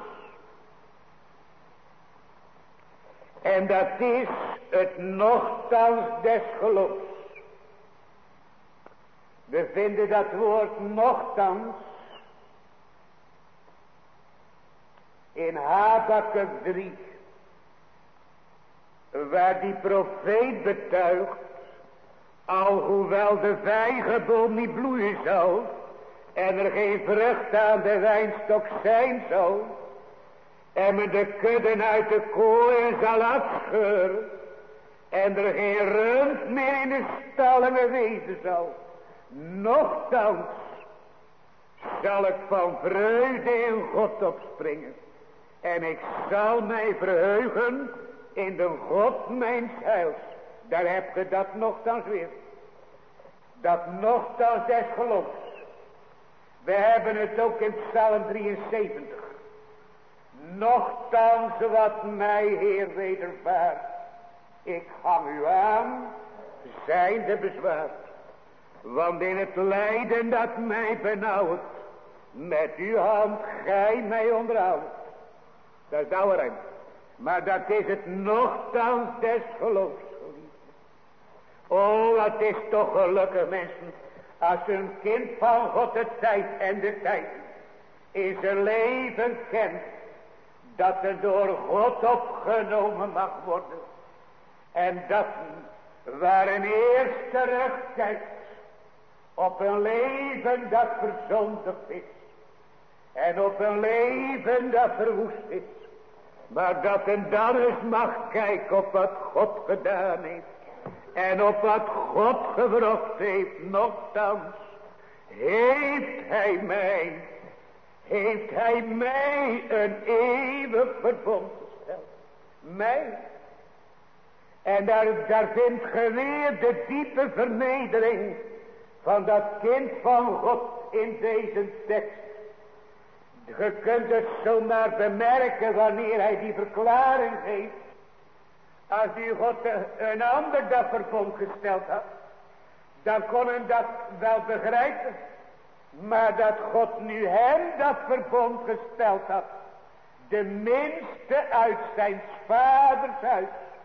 En dat is het nochtans des geloofs. We vinden dat woord nochtans in Habakuk 3, waar die profeet betuigt, alhoewel de vijgenboom niet bloeien zou en er geen vrucht aan de wijnstok zijn zou en men de kudden uit de kooien zal afscheuren en er geen rund meer in de stallingen wezen zal, nochtans zal ik van vreugde in God opspringen en ik zal mij verheugen in de God mijns heils. Daar heb je dat nochtans weer. Dat nochtans des geloofs. We hebben het ook in Psalm 73. Nochtans wat mij, Heer, wedervaart. Ik hang u aan, zijnde bezwaard. Want in het lijden dat mij benauwt, met uw hand gij mij onderhoudt. Dat is de oude rijm. Maar dat is het nochtans des geloofs. Oh, wat is toch gelukkig, mensen, als een kind van God de tijd en de tijd in zijn leven kent, dat er door God opgenomen mag worden. En dat waar een eerst terugkijkt op een leven dat verzondigd is. En op een leven dat verwoest is. Maar dat een dan eens mag kijken op wat God gedaan heeft. En op wat God gewrocht heeft, nochtans heeft hij mij een eeuwig verbond gesteld. Mij. En daar vindt ge weer de diepe vernedering van dat kind van God in deze tekst. Je kunt het zomaar bemerken wanneer hij die verklaring geeft. Als u God een ander dat verbond gesteld had, dan kon men dat wel begrijpen. Maar dat God nu hem dat verbond gesteld had, de minste uit zijn vaders huis.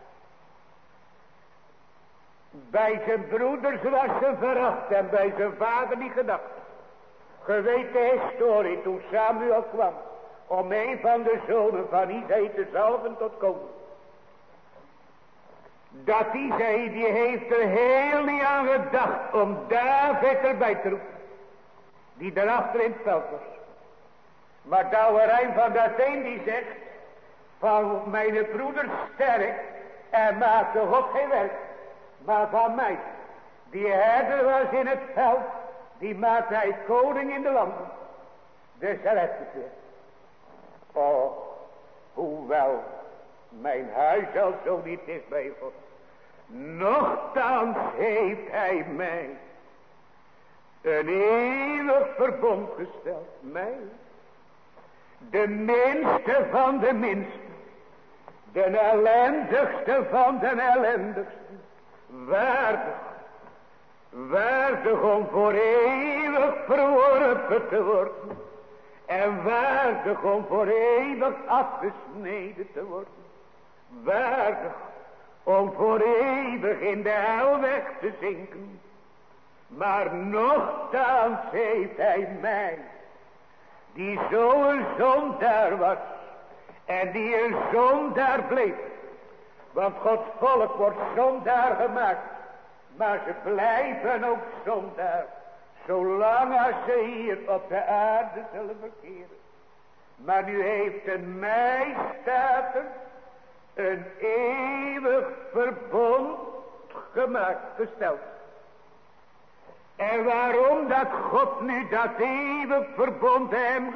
Bij zijn broeders was ze veracht en bij zijn vader niet gedacht. Ge weet de historie toen Samuel kwam om een van de zonen van Isaïe te zalven tot koning. Dat Isaïe, die heeft er heel niet aan gedacht om David erbij te roepen. Die daarachter in het veld was. Maar de oude rijm van dat een die zegt, Van mijn broeder sterk en maakte God geen werk. Maar van mij, die herder was in het veld, die maakte hij koning in de landen. Dus hij heeft het weer. Oh, hoewel mijn huis al zo niet is bij God, nochtans heeft hij mij een eeuwig verbond gesteld. Mij, de minste van de minste, de ellendigste van de ellendigste, waardig om voor eeuwig verworpen te worden. En waardig om voor eeuwig afgesneden te worden. Waardig om voor eeuwig in de hel weg te zinken. Maar nochtans heeft hij mij, die zo'n zondaar was en die een zondaar bleef. Want Gods volk wordt zondaar gemaakt, maar ze blijven ook zondaar, zolang als ze hier op de aarde zullen verkeren. Maar nu heeft een mij staten een eeuwig verbond gesteld. En waarom dat God nu dat eeuwig verbond hem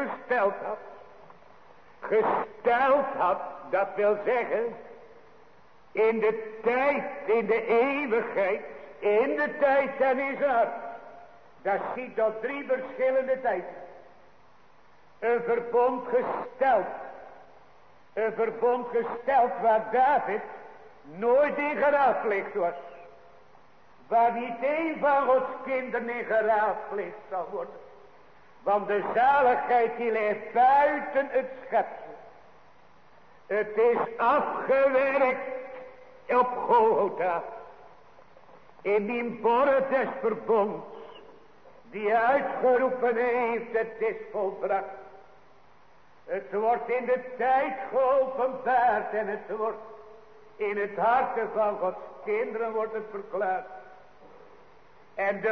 gesteld had, dat wil zeggen, in de tijd, in de eeuwigheid, in de tijd en in zijn hart. Dat ziet tot 3 verschillende tijden. Een verbond gesteld. Een verbond gesteld waar David nooit in geraadpleegd was. Waar niet één van Gods kinderen in geraadpleegd zal worden. Want de zaligheid die ligt buiten het schepsel. Het is afgewerkt op Golgotha. In die borre des verbonds. Die uitgeroepen heeft, het is volbracht. Het wordt in de tijd geopenbaard en het wordt in het hart van Gods kinderen wordt het verklaard. En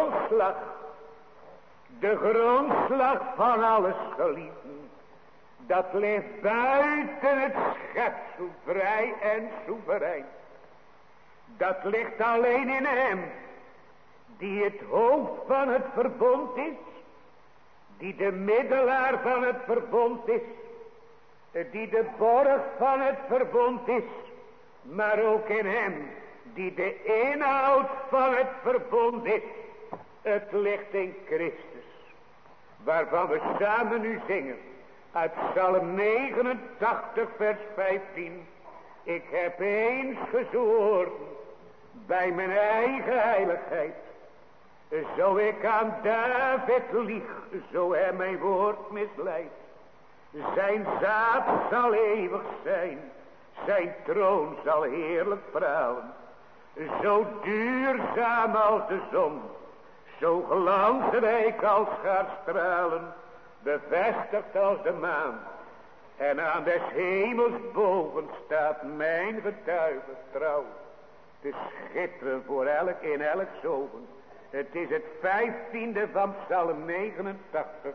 de grondslag van alles geliefden, dat ligt buiten het schepsel vrij en soeverein. Dat ligt alleen in hem, die het hoofd van het verbond is, die de middelaar van het verbond is, die de borg van het verbond is, maar ook in hem, die de inhoud van het verbond is. Het ligt in Christus, waarvan we samen nu zingen, uit Psalm 89 vers 15. Ik heb eens gezworen, bij mijn eigen heiligheid, zo ik aan David lieg, zo hij mijn woord misleidt. Zijn zaad zal eeuwig zijn, zijn troon zal heerlijk pralen. Zo duurzaam als de zon, zo glansrijk als haar stralen, bevestigd als de maan. En aan des hemels boven staat mijn getuige trouw, te schitteren voor elk in elk zoven. Het is het 15e van Psalm 89.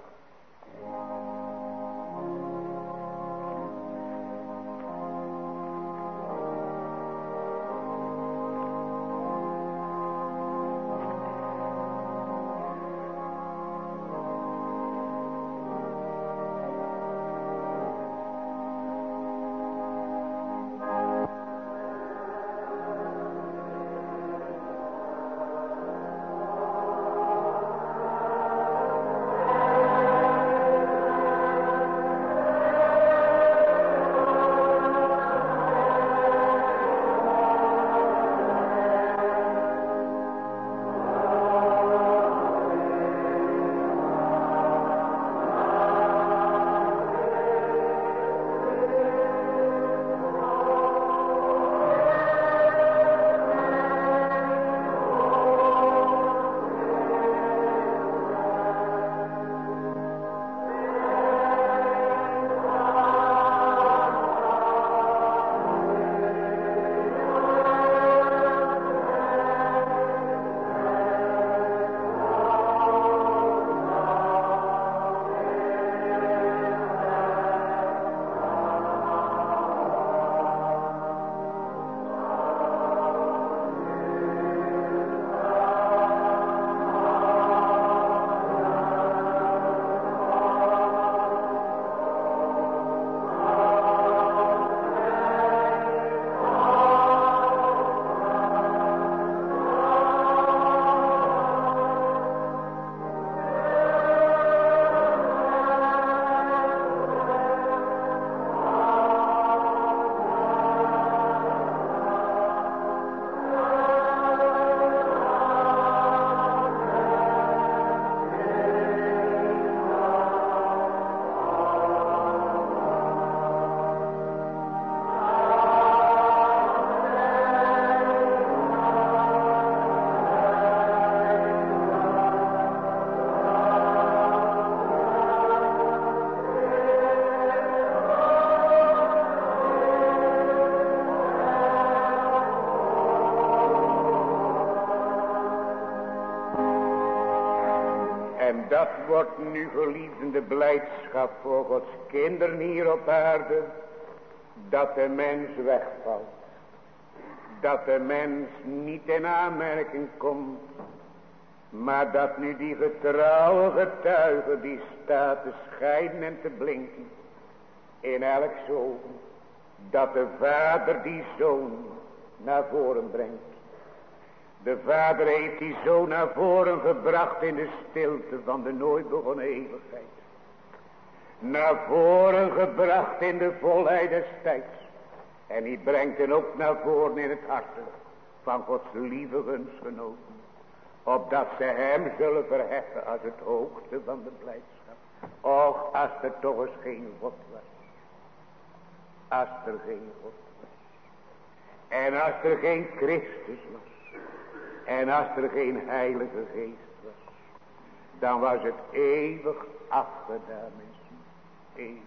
dat wordt nu geliefde blijdschap voor Gods kinderen hier op aarde. Dat de mens wegvalt. Dat de mens niet in aanmerking komt. Maar dat nu die getrouwe getuige die staat te schijnen en te blinken. In elk zoon. Dat de vader die zoon naar voren brengt. De vader heeft die zoon naar voren gebracht in de stilte van de nooit begonnen eeuwigheid. Naar voren gebracht in de volheid des tijds. En die brengt hen ook naar voren in het hart van Gods lieve gunstgenoten. Opdat ze hem zullen verheffen als het hoogste van de blijdschap. Och, als er toch eens geen God was. Als er geen God was. En als er geen Christus was. En als er geen Heilige Geest was. Dan was het eeuwig afgedaan, mensen. Eeuwig.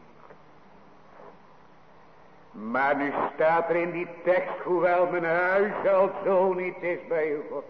Maar nu staat er in die tekst. Hoewel mijn huis al zo niet is bij God.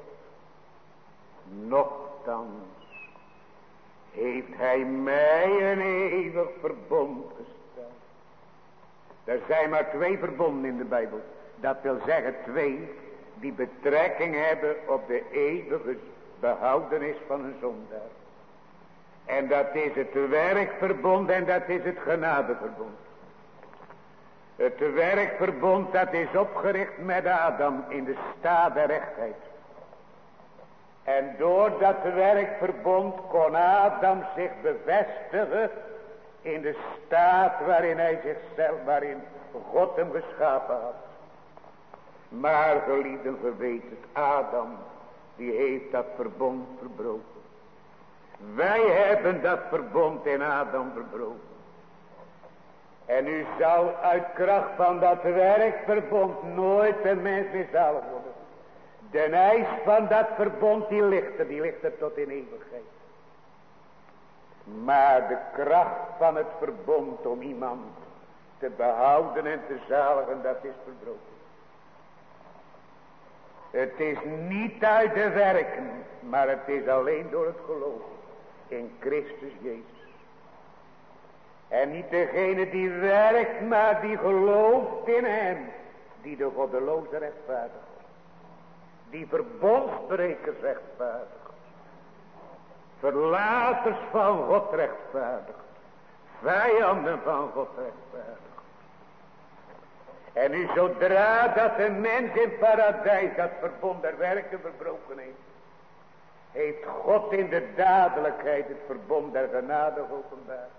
Nochtans heeft hij mij een eeuwig verbond gesteld. Er zijn maar 2 verbonden in de Bijbel. Dat wil zeggen 2 die betrekking hebben op de eeuwige behoudenis van een zondaar. En dat is het werkverbond en dat is het genadeverbond. Het werkverbond dat is opgericht met Adam in de staat der rechtheid. En door dat werkverbond kon Adam zich bevestigen in de staat waarin hij zichzelf, waarin God hem geschapen had. Maar geliefden, ge weet het, Adam, die heeft dat verbond verbroken. Wij hebben dat verbond in Adam verbroken. En u zal uit kracht van dat werkverbond nooit een mens meer zalig worden. De eis van dat verbond die ligt er tot in eeuwigheid. Maar de kracht van het verbond om iemand te behouden en te zaligen, dat is verbroken. Het is niet uit de werken, maar het is alleen door het geloof in Christus Jezus. En niet degene die werkt, maar die gelooft in hem, die de goddeloze rechtvaardigt. Die verbondsbrekers rechtvaardigt. Verlaters van God rechtvaardigt. Vijanden van God rechtvaardigt. En nu zodra dat een mens in paradijs dat verbond der werken verbroken heeft, heeft God in de dadelijkheid het verbond der genade geopenbaard.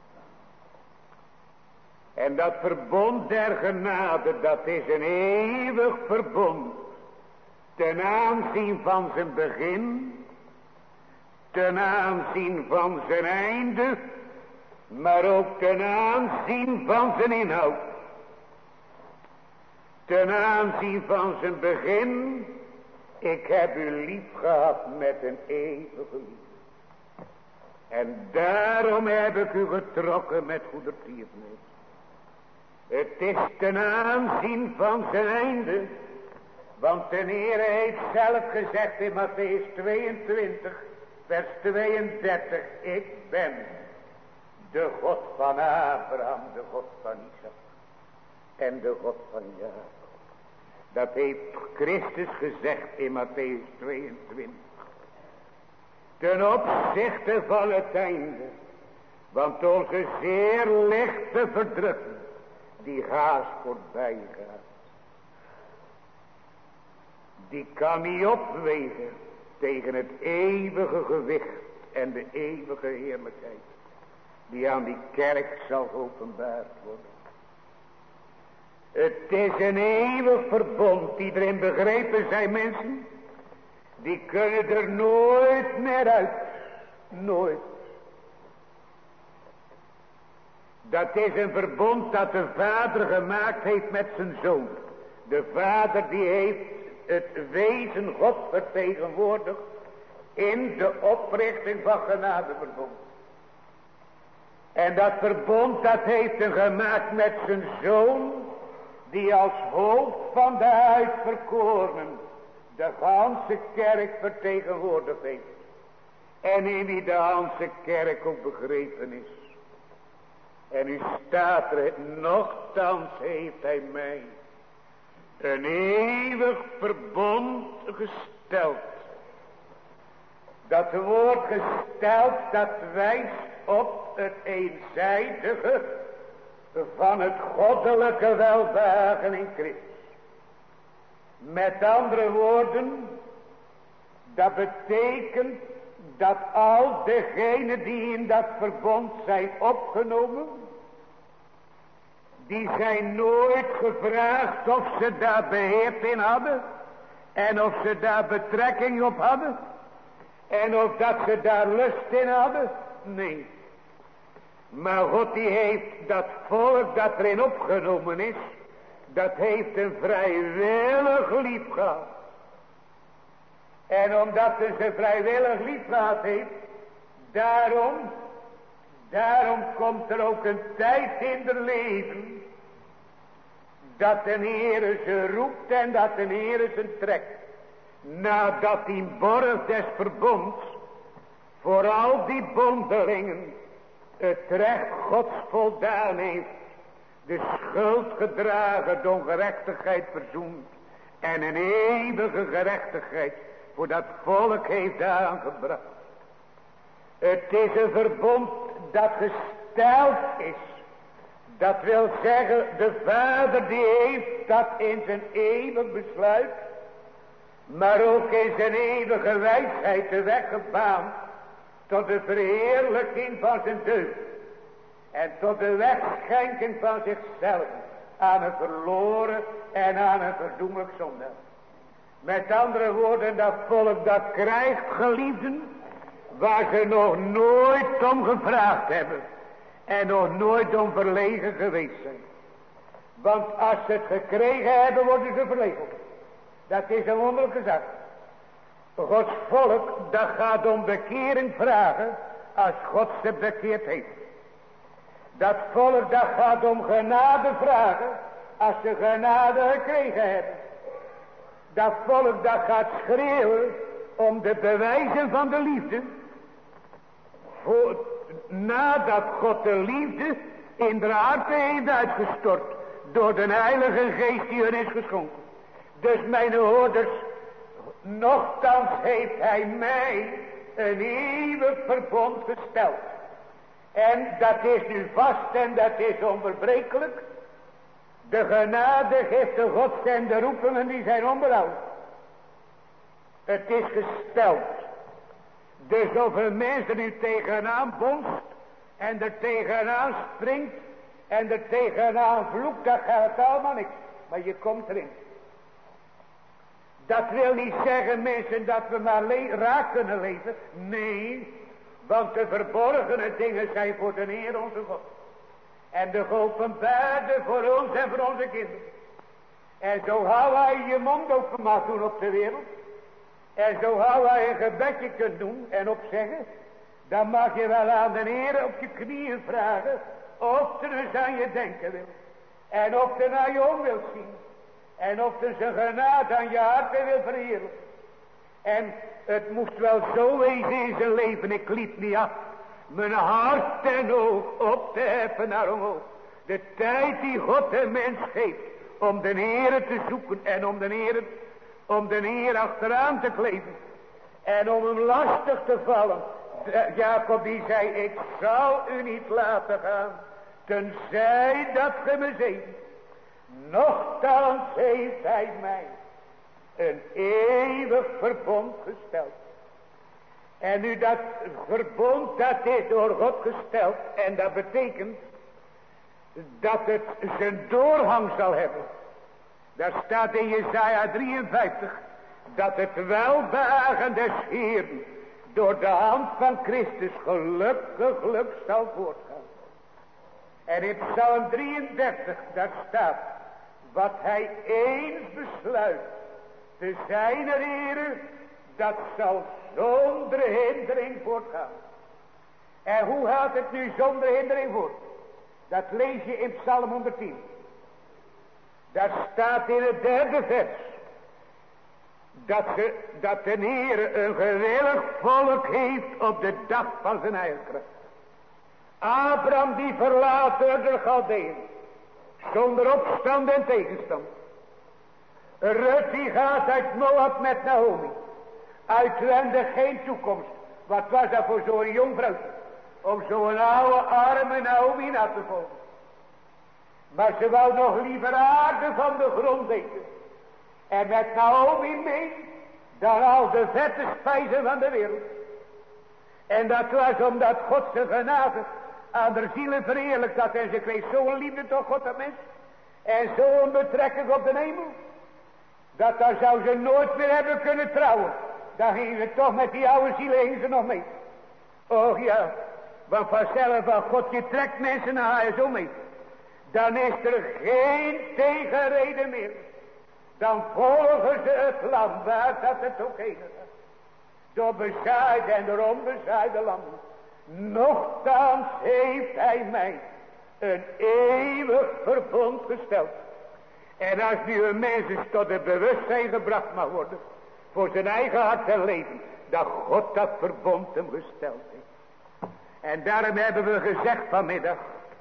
En dat verbond der genade, dat is een eeuwig verbond. Ten aanzien van zijn begin. Ten aanzien van zijn einde. Maar ook ten aanzien van zijn inhoud. Ten aanzien van zijn begin. Ik heb u lief gehad met een eeuwige liefde. En daarom heb ik u getrokken met goedertierenheid. Het is ten aanzien van zijn einde. Want de Heer heeft zelf gezegd in Mattheüs 22, vers 32. Ik ben de God van Abraham, de God van Isaac en de God van Jacob. Dat heeft Christus gezegd in Mattheüs 22. Ten opzichte van het einde. Want onze zeer lichte verdrukking, die haast voorbij gaat. Die kan niet opwegen tegen het eeuwige gewicht en de eeuwige heerlijkheid. Die aan die kerk zal geopenbaard worden. Het is een eeuwig verbond die erin begrepen zijn mensen. Die kunnen er nooit meer uit. Nooit. Dat is een verbond dat de vader gemaakt heeft met zijn zoon. De vader die heeft het wezen God vertegenwoordigd in de oprichting van genadeverbond. En dat verbond dat heeft hij gemaakt met zijn zoon, die als hoofd van de uitverkorenen de ganse kerk vertegenwoordigd heeft. En in wie de Hanse kerk ook begrepen is. En nu staat er, nochtans heeft hij mij een eeuwig verbond gesteld. Dat woord gesteld, dat wijst op het eenzijdige van het goddelijke welbehagen in Christus. Met andere woorden, dat betekent dat al degenen die in dat verbond zijn opgenomen, die zijn nooit gevraagd of ze daar beheer in hadden en of ze daar betrekking op hadden en of dat ze daar lust in hadden. Nee. Maar God die heeft dat volk dat erin opgenomen is, dat heeft een vrijwillig lief gehad. En omdat hij ze vrijwillig lief gehad heeft, daarom komt er ook een tijd in het leven, dat de Heere ze roept en dat de Heere ze trekt. Nadat die borg des verbonds voor al die bondelingen het recht Gods voldaan heeft, de schuld gedragen, de ongerechtigheid verzoend en een eeuwige gerechtigheid voor dat volk heeft aangebracht. Het is een verbond dat gesteld is. Dat wil zeggen, de Vader die heeft dat in zijn eeuwig besluit, maar ook in zijn eeuwige wijsheid de weg gebaand tot de verheerlijking van zijn deugd en tot de wegschenking van zichzelf aan een verloren en aan een verdoemelijk zondaar. Met andere woorden, dat volk dat krijgt, geliefden, waar ze nog nooit om gevraagd hebben en nog nooit om verlegen geweest zijn. Want als ze het gekregen hebben, worden ze verlegen. Dat is een wonderlijke zaak. Gods volk, dat gaat om bekering vragen als God ze bekeerd heeft. Dat volk, dat gaat om genade vragen als ze genade gekregen hebben. Dat volk, dat gaat schreeuwen om de bewijzen van de liefde. Nadat God de liefde in de harten heeft uitgestort door de Heilige Geest die hun is geschonken. Dus mijn hoorders, nochtans heeft hij mij een eeuwig verbond gesteld. En dat is nu vast en dat is onverbrekelijk. De genade geeft de Gods en de roepingen die zijn onberouwd. Het is gesteld. Dus of een mens er nu tegenaan bonst en er tegenaan springt en er tegenaan vloekt, dat gaat allemaal niks. Maar je komt erin. Dat wil niet zeggen, mensen, dat we maar raak kunnen leven. Nee, want de verborgene dingen zijn voor de Heer onze God. En de geopenbaarde voor ons en voor onze kinderen. En zo hou hij je mond open mag doen op de wereld. En zo hou hij een gebedje kunt doen en opzeggen. Dan mag je wel aan de Heer op je knieën vragen. Of er eens aan je denken wil. En of er naar je om wil zien. En of er zijn genade aan je hart wil verheerlijken. En het moest wel zo wezen in zijn leven. Ik liet niet af mijn hart en oog op te heffen naar omhoog. De tijd die God de mens geeft om de Heere te zoeken en om de Heer achteraan te kleven. En om hem lastig te vallen. Jacob die zei, ik zal u niet laten gaan, tenzij dat ge me zegent. Nochtans heeft hij mij een eeuwig verbond gesteld. En nu dat verbond, dat is door God gesteld. En dat betekent dat het zijn doorgang zal hebben. Daar staat in Jesaja 53 dat het welbehagen des Heeren door de hand van Christus gelukkig zal voortgaan. En in Psalm 33 daar staat, wat hij eens besluit te zijn Heere, dat zal zonder hindering voortgaan. En hoe gaat het nu zonder hindering voort? Dat lees je in Psalm 110. Daar staat in het 3e vers dat de Heer een gewillig volk heeft op de dag van zijn eigen kracht. Abraham die verlaat door de Galdeën. Zonder opstand en tegenstand. Rut die gaat uit Moab met Naomi. Uitwendig geen toekomst. Wat was dat voor zo'n jong vrouwtje? Om zo'n oude arme Naomi na te volgen. Maar ze wou nog liever aarde van de grond eten. En met Naomi mee dan al de vette spijzen van de wereld. En dat was omdat God zijn genade aan de zielen verheerlijkt had. En ze kreeg zo'n liefde tot God en mens. En zo'n betrekking op de hemel. Dat daar zou ze nooit meer hebben kunnen trouwen. Dan gingen ze toch met die oude zielen heen ze nog mee. Och ja, want vanzelf van God je trekt mensen naar haar zo mee. Dan is er geen tegenreden meer. Dan volgen ze het land waar dat het ook heen gaat. Door bezaaide en door onbezaaide landen. Nochtans heeft hij mij een eeuwig verbond gesteld. En als nu een mens eens tot het bewustzijn gebracht mag worden. Voor zijn eigen hart en leven. Dat God dat verbond hem gesteld heeft. En daarom hebben we gezegd vanmiddag.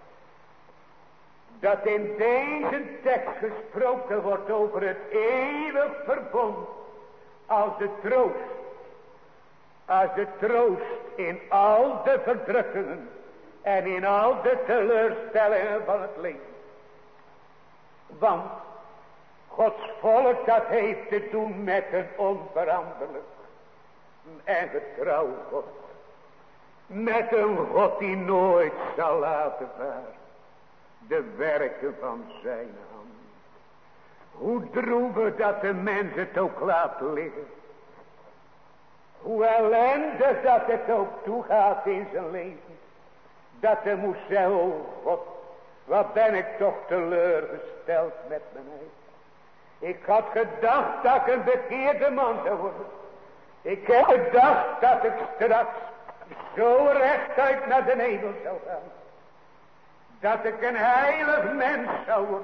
Dat in deze tekst gesproken wordt over het eeuwig verbond. Als de troost. Als de troost in al de verdrukkingen. En in al de teleurstellingen van het leven. Want Gods volk dat heeft te doen met een onveranderlijk en getrouw God. Met een God die nooit zal laten varen. De werken van zijn hand. Hoe droevig dat de mens het ook laat liggen. Hoe ellendig dat het ook toegaat in zijn leven. Dat hij moest zeggen, oh God, wat ben ik toch teleurgesteld met mijn eigen. Ik had gedacht dat ik een bekeerde man zou worden. Ik heb gedacht dat ik straks zo rechtuit naar de hemel zou gaan. Dat ik een heilig mens zou worden.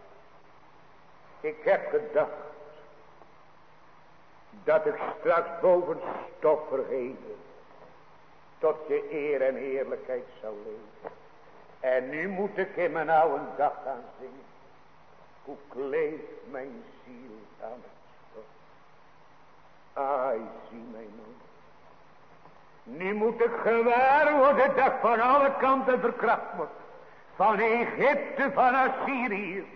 Ik heb gedacht dat ik straks boven stof verheven tot je eer en heerlijkheid zou leven. En nu moet ik in mijn oude dag gaan zingen. Hoe kleeft mijn ziel aan het stof. Ai, zie mij nou. Nu moet ik gewaar worden dat van alle kanten verkracht wordt. Van Egypte, van Assyrië.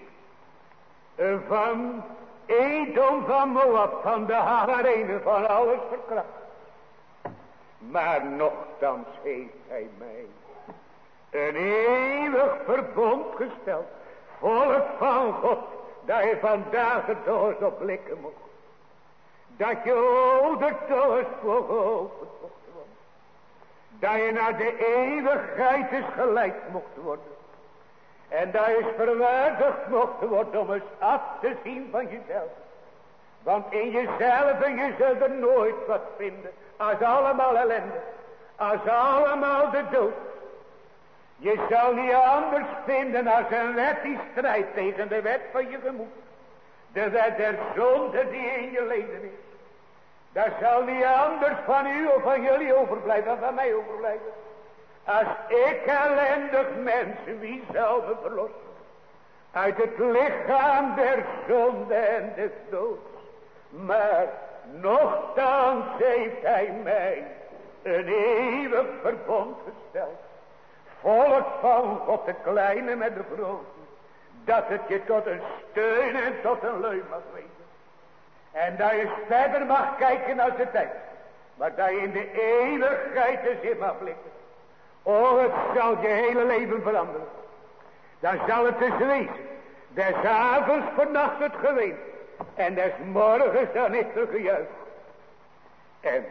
Van Edom, van Moab, van de Hagarenen, van alles verkracht. Maar nochtans heeft hij mij een eeuwig verbond gesteld. Volk van God, dat je vandaag er toch eens op blikken mocht. Dat je ouder toch eens voor geopend mocht worden. Dat je naar de eeuwigheid is geleid mocht worden. En dat je verwaardigd mocht worden om eens af te zien van jezelf. Want in jezelf en je zult er nooit wat vinden. Als allemaal ellende. Als allemaal de dood. Je zal niet anders vinden als een wet die strijdt tegen de wet van je gemoed. De wet der zonde die in je leden is. Dat zal niet anders van u of van jullie overblijven dan van mij overblijven. Als ik ellendig mens, wie zal me verlossen? Uit het lichaam der zonde en des doods. Maar nochtans heeft hij mij een eeuwig verbond gesteld. Volk van God, de kleine met de grote. Dat het je tot een steun en tot een leun mag weten. En dat je verder mag kijken als de tijd. Maar dat je in de eeuwigheid eens in mag blikken. Oh, het zal je hele leven veranderen. Dan zal het dus wezen. Des avonds vannacht het geween. En des morgens dan is er gejuich. En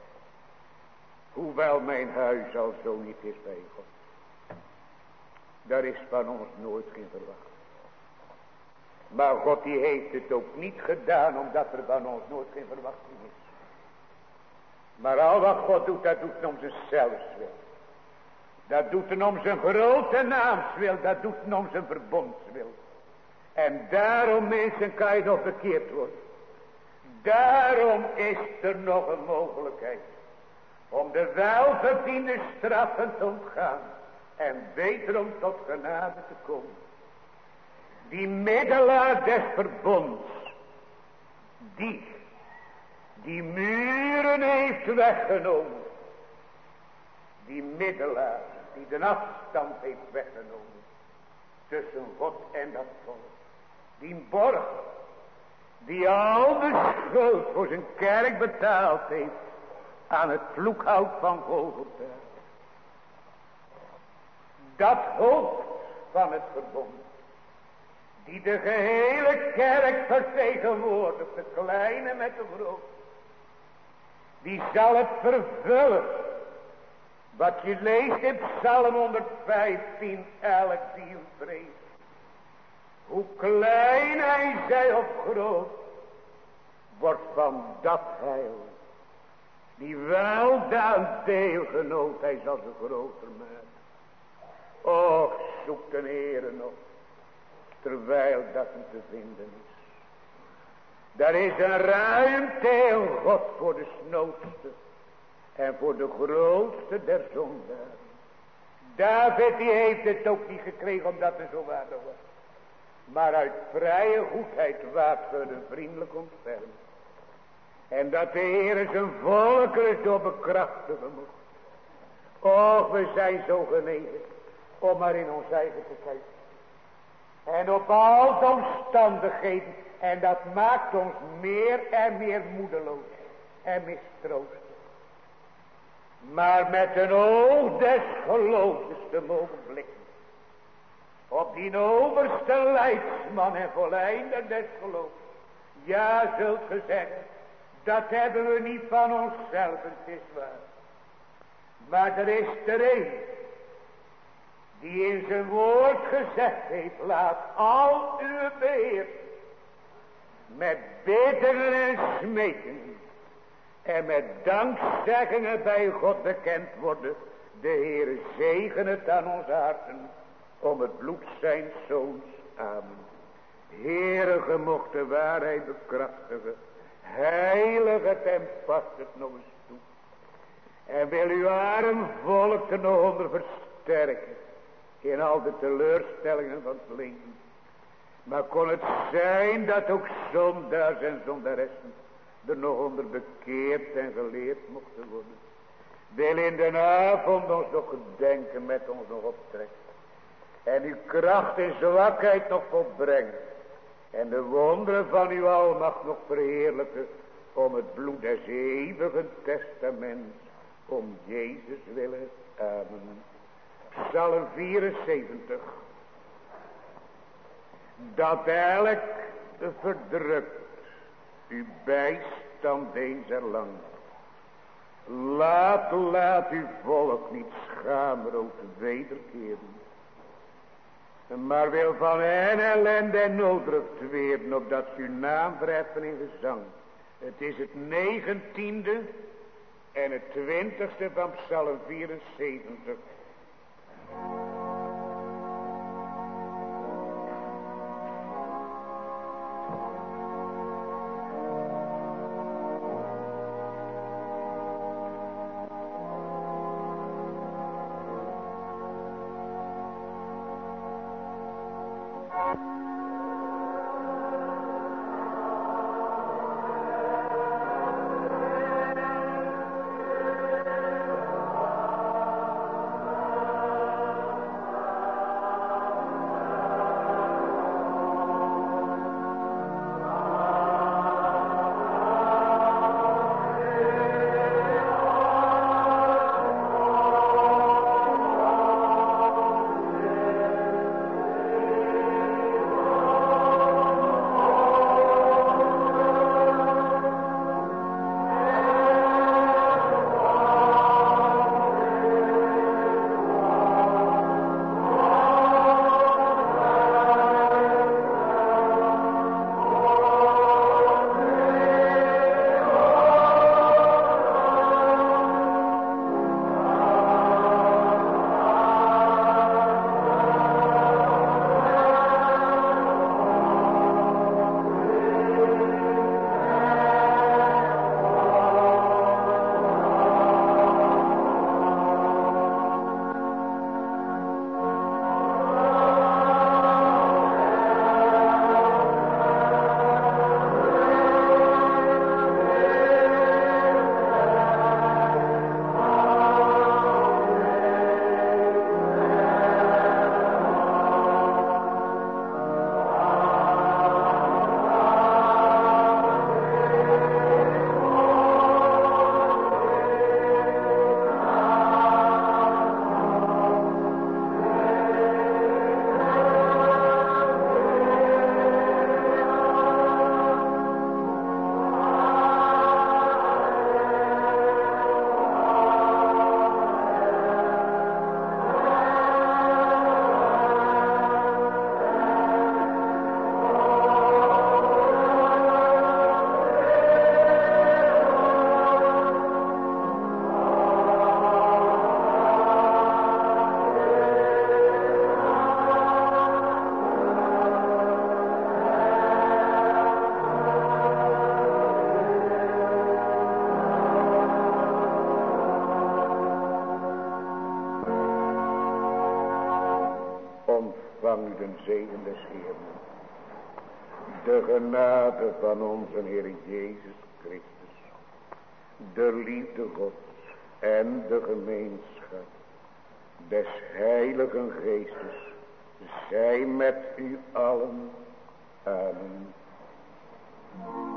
hoewel mijn huis al zo niet is bij God. Daar is van ons nooit geen verwachting. Maar God die heeft het ook niet gedaan omdat er van ons nooit geen verwachting is. Maar al wat God doet, dat doet hij om zichzelf wil. Dat doet hij om zijn grote naamswil. Dat doet hij om zijn verbondswil. En daarom mensen kan je nog bekeerd worden. Daarom is er nog een mogelijkheid om de welverdiende straffen te ontgaan en beter om tot genade te komen. Die middelaar des verbonds, die muren heeft weggenomen, die middelaar die de afstand heeft weggenomen tussen God en dat volk, die borg die al de schuld voor zijn kerk betaald heeft aan het vloekhout van Golgotha. Dat hoofd van het verbond, die de gehele kerk vertegenwoordigt, de kleine met de grote, die zal het vervullen. Wat je leest in Psalm 115, 11, 34. Hoe klein hij zij of groot, wordt van dat heil, die weldaad deelgenoot, hij zal ze groter maken. Och, zoek de Heere nog, terwijl dat niet te vinden is. Daar is een ruimte in God voor de snoodste en voor de grootste der zondaren. David die heeft het ook niet gekregen omdat hij zo waardig was. Maar uit vrije goedheid waard voor een vriendelijk ontferming. En dat de Heer zijn volk er door bekrachtigen mocht. Och, we zijn zo genegen om maar in ons eigen te kijken. En op al de omstandigheden. En dat maakt ons meer en meer moedeloos en mistroostig. Maar met een oog des geloofs te mogen blikken op die overste leidsman en volleinder des geloofs. Ja, zult ge zeggen, dat hebben we niet van onszelf, het is waar. Maar er is er een die in zijn woord gezegd heeft, laat al uw beheer met biddingen en smekingen en met dankzeggingen bij God bekend worden. De Heere zegen het aan onze harten om het bloed zijn zoons. Amen. Heere, ge mocht de waarheid bekrachtigen. Heilig het en past het nog eens toe. En wil uw arm volk er nog onder versterken in al de teleurstellingen van het leven. Maar kon het zijn dat ook zondaars en zondaressen er nog onder bekeerd en geleerd mochten worden. Wil in de avond ons nog gedenken, met ons nog optrekken. En uw kracht en zwakheid nog volbrengen. En de wonderen van uw almacht nog verheerlijken. Om het bloed des eeuwigen testaments. Om Jezus willen. Amen. Psalm 74. Dat elk verdrukt uw bijstand eens erlang. Laat uw volk niet schaamrood wederkeren. Maar wil van hen ellende en nooddruft weerden, opdat ze uw naam verheffen in gezang. Het is het 19e en het 20e van Psalm 74. den zegen des Heeren. De genade van onze Heer Jezus Christus, de liefde Gods en de gemeenschap des Heiligen Geestes zij met u allen. Amen.